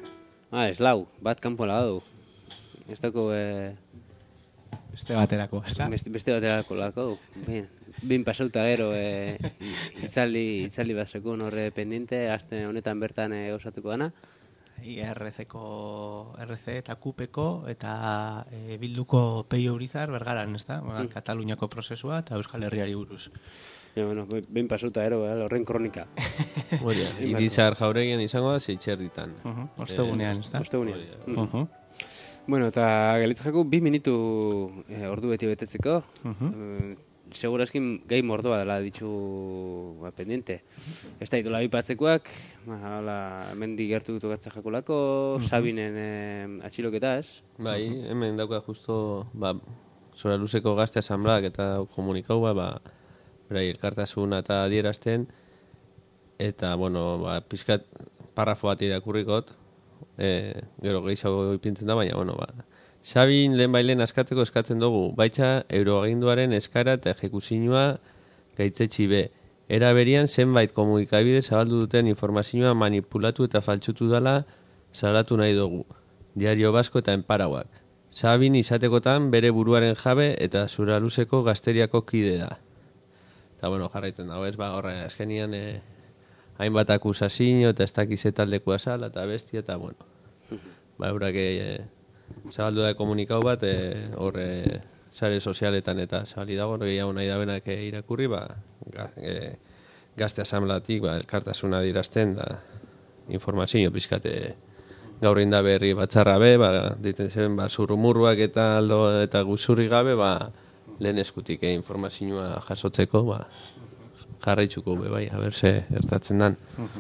Ez lau, bat kanpo lagadu. Ez dako... Beste baterako, ez da? Beste baterako lako. Bin pasauta gero, itzaldi bat sekun horre pendiente, aste honetan bertan osatuko dana. RC eta QPko eta Bilduko Peio Urizar Bergaran, ez da? Kataluniako prozesua eta Euskal Herriari buruz. Bueno, bin pasauta gero, horren kronika. Irizar Jauregian izango da, Zeitxerritan. Ostegunean, ez da? Ostegunean. Bueno, eta galitzakako 2 minutu ordu beti betetzeko. Segurazkin gai mordoa dela ditxu pendiente. Ez da itola bipatzekoak, mendi gertu dutu gatza jakulako, Sabinen atxiloketa, ez? Bai, hemen dauka justo, Zora Luzeko Gazte Asamblak eta komunikau, berai elkartasuna eta adierazten, eta, bueno, pizkat parrafo bat irakurrikot, gero gehiago ipintzen da, baina, bueno, Sabin lehen askatzeko eskatzen dugu, baitza euroaginduaren eskara eta ejekuzinua gaitzetsi be. Era berian zenbait komunikabide zabaldu duten informazioa manipulatu eta faltsutu dela salatu nahi dugu. Diario Basko eta Enparauak. Sabin izatekotan bere buruaren jabe eta Zura Luzeko Gazteriako kide da. Eta, bueno, jarraiten dago, ez, horre, azkenian hainbat akusazio eta ez dakize taldeko azala eta bestia, eta, bueno, eurak zabaldu da komunikau bat, horre sare sozialetan eta zabali dago, gehiago nahi dabenak irakurri, Gazte Asamblatik, elkartasuna dirazten, informazio pizkate gaur inda berri batzarra be, diten zen, zurrumurruak eta guzurri gabe, lehen eskutik informazioa jasotzeko, jarraitzuko be, bai, haber ze ertatzen dan.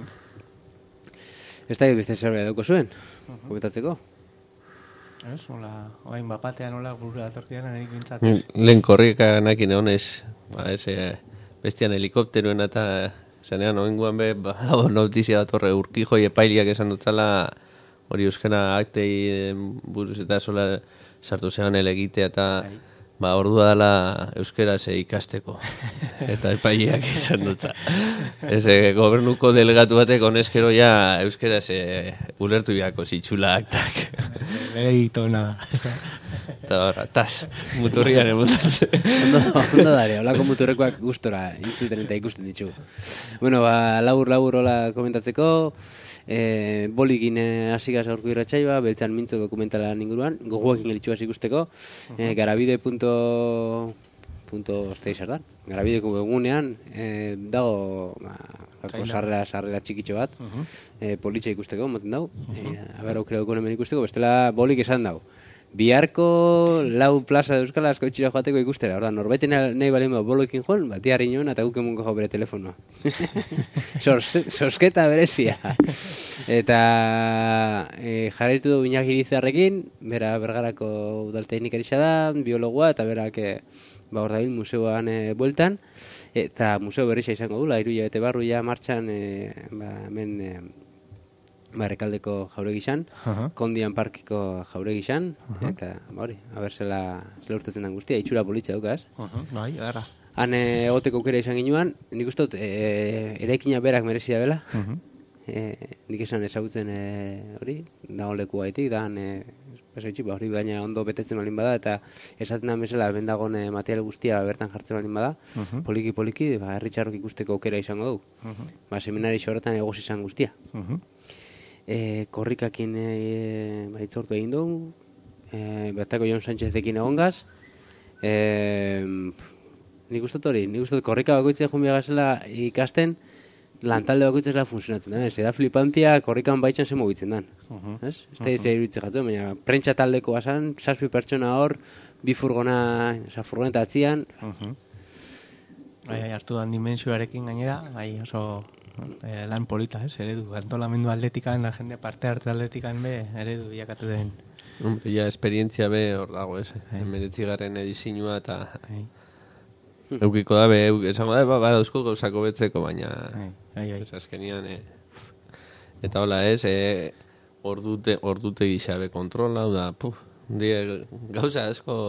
Ez da beste zerbait dauko zuen, komentatzeko? Ez, oain bapatean hola burura datortian erik bintzatez. Lehen korrika nakin honez, bestian helikopteruen eta zenean oinguan be, notizia datorre Urkijoi epailiak esan dutzala hori euskara aktei buruz eta sola sartu zean elegitea eta ordua dela euskaraz ikasteko. Eta epaileak izan dutza. Gobernuko delegatu batek honezkero ja euskaraz ulertu biako zitxula aktak. Bere ditu nada. Eta horra, muturrian emutatzen. Ondo dare, holako muturrekoak gustora intzuten eta ikusten ditugu. Bueno, labur hola komentatzeko, bolikin hasigaz aurko irratxaioa, beltzan mintzo dokumentala inguruan, gogoekin gelitxuaz ikusteko, garabide.stay Garabideko egunean dago sarrera txikitxo bat, politxa ikusteko, moten dago, aukera hemen ikusteko, bestela bolik esan dago. Biharko lau plaza de Euskal asko itxira joateko ikustera. Orda, norbaiten nahi balen boloekin joan, tiarri nioen eta guk emungo jo bere telefonoa. Sosketa berezia. Eta jarraitu du Iñaki Irizarrekin, bera Bergarako udalteknikarisa da, biologoa, eta berak ordabil museoan bueltan. Eta museo berriza izango du, Iruia bete barru ja martxan hemen Errekaldeko jauregixan, Kondian Parkiko jauregixan, eta hori, haber zela urtetzen den guztia, itxura politxa dukaz. Bai, edarra. Han egoteko aukera izan ginuan, nik uste dut, eraikina berak merezi da bela, nik esan ezagutzen hori, dago leku gaitik, da hori baina ondo betetzen balin bada, eta esaten da bezala bendagon material guztia bertan jartzen balin bada, poliki, herritxarrok ikusteko aukera izango du. Seminari horretan egoz izan guztia. Korrikakin itzortu egin dugu, bertako Jon Sánchezekin egongaz, nik uste dut korrika bakoitzea junbia gazela ikasten, lantalde bakoitzea funtzionatzen da, da flipantia korrikan baitxan ze mugitzen dan. Ez da iruditzen jatu, baina prentsa taldeko basan, 7 pertsona hor, 2 furgoneta atzian. Hartu dan dimensioarekin gainera, oso lan polita, eredu, antolamendu atletikan, da jende parte hartu atletikan be, eredu bilakatu den. Ja, esperientzia be hor dago, emeretzigarren edizinua eta eukiko da be, esango da, dauzko gauzako betzeko, baina azkenian, eta hola ordute gixabe kontrola, gauza asko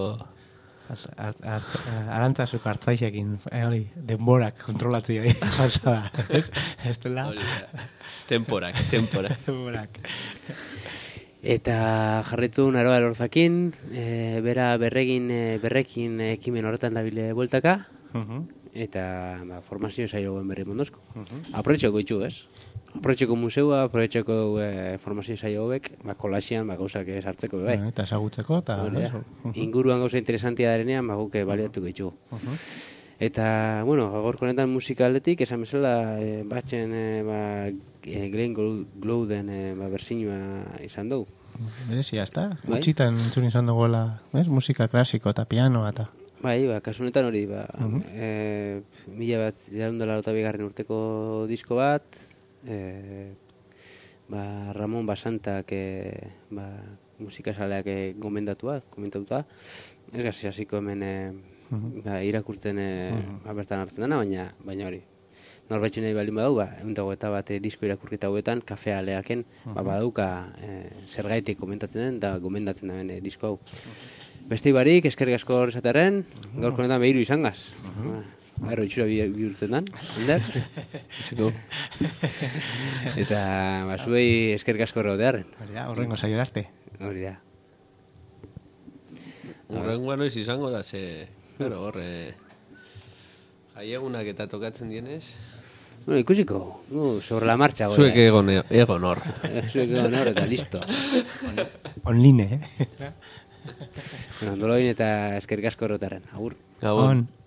Arantzazuk hartzaisekin, hori, denborak kontrolatzea falta da, ez dela? Temporak. Eta jarritu Aroa Elorzakin, bera berrekin ekimen horretan dabile bueltaka, eta formazio saioen berri mondozko. Aproitxeko itxu, ez? Aproitxeko museua, aproitxeko formazio saio hobek, kolaxian, gauzak sartzeko, bai. Eta esagutzeko, eta... Inguruan gauza interesantia darenean, guke baliatuko itxu. Eta, bueno, gaurko honetan musika aldetik, esan bezala, batzen Glenn Glowden bersinua izan dugu. Berezia, ez da? Gutxitan entzun izan duguela, musika klasiko eta pianoa eta... Bai, kasu honetan hori, 1982 urteko disko bat, Ramon Basantak musikasaleak komentatuta, ez gazi hasiko hemen irakurtzen bertan hartzen dena, baina hori. Norbetxe nahi balin badau, eta bat disko irakurketa hauetan, kafea aleaken, badauka zergaitik komentatzen den, eta gomendatzen da disko hau. Beste barik, eskerrik asko horrezatearen, gaurko honetan behiru izan gaz. Aero itxura bihurtzen dan, ender? Eta zuei eskerrik asko horretearen. Horrengo saio arte. Hori da. Horrengoa noiz izango da, horre... Jaiegunak eta tokatzen dienez... Bueno, ikusiko, sobre la marcha. Zuek egon hor. Zuek egon hor eta listo. Online, Bueno, ondolo eta eskerrik asko horretaren. Agur. On.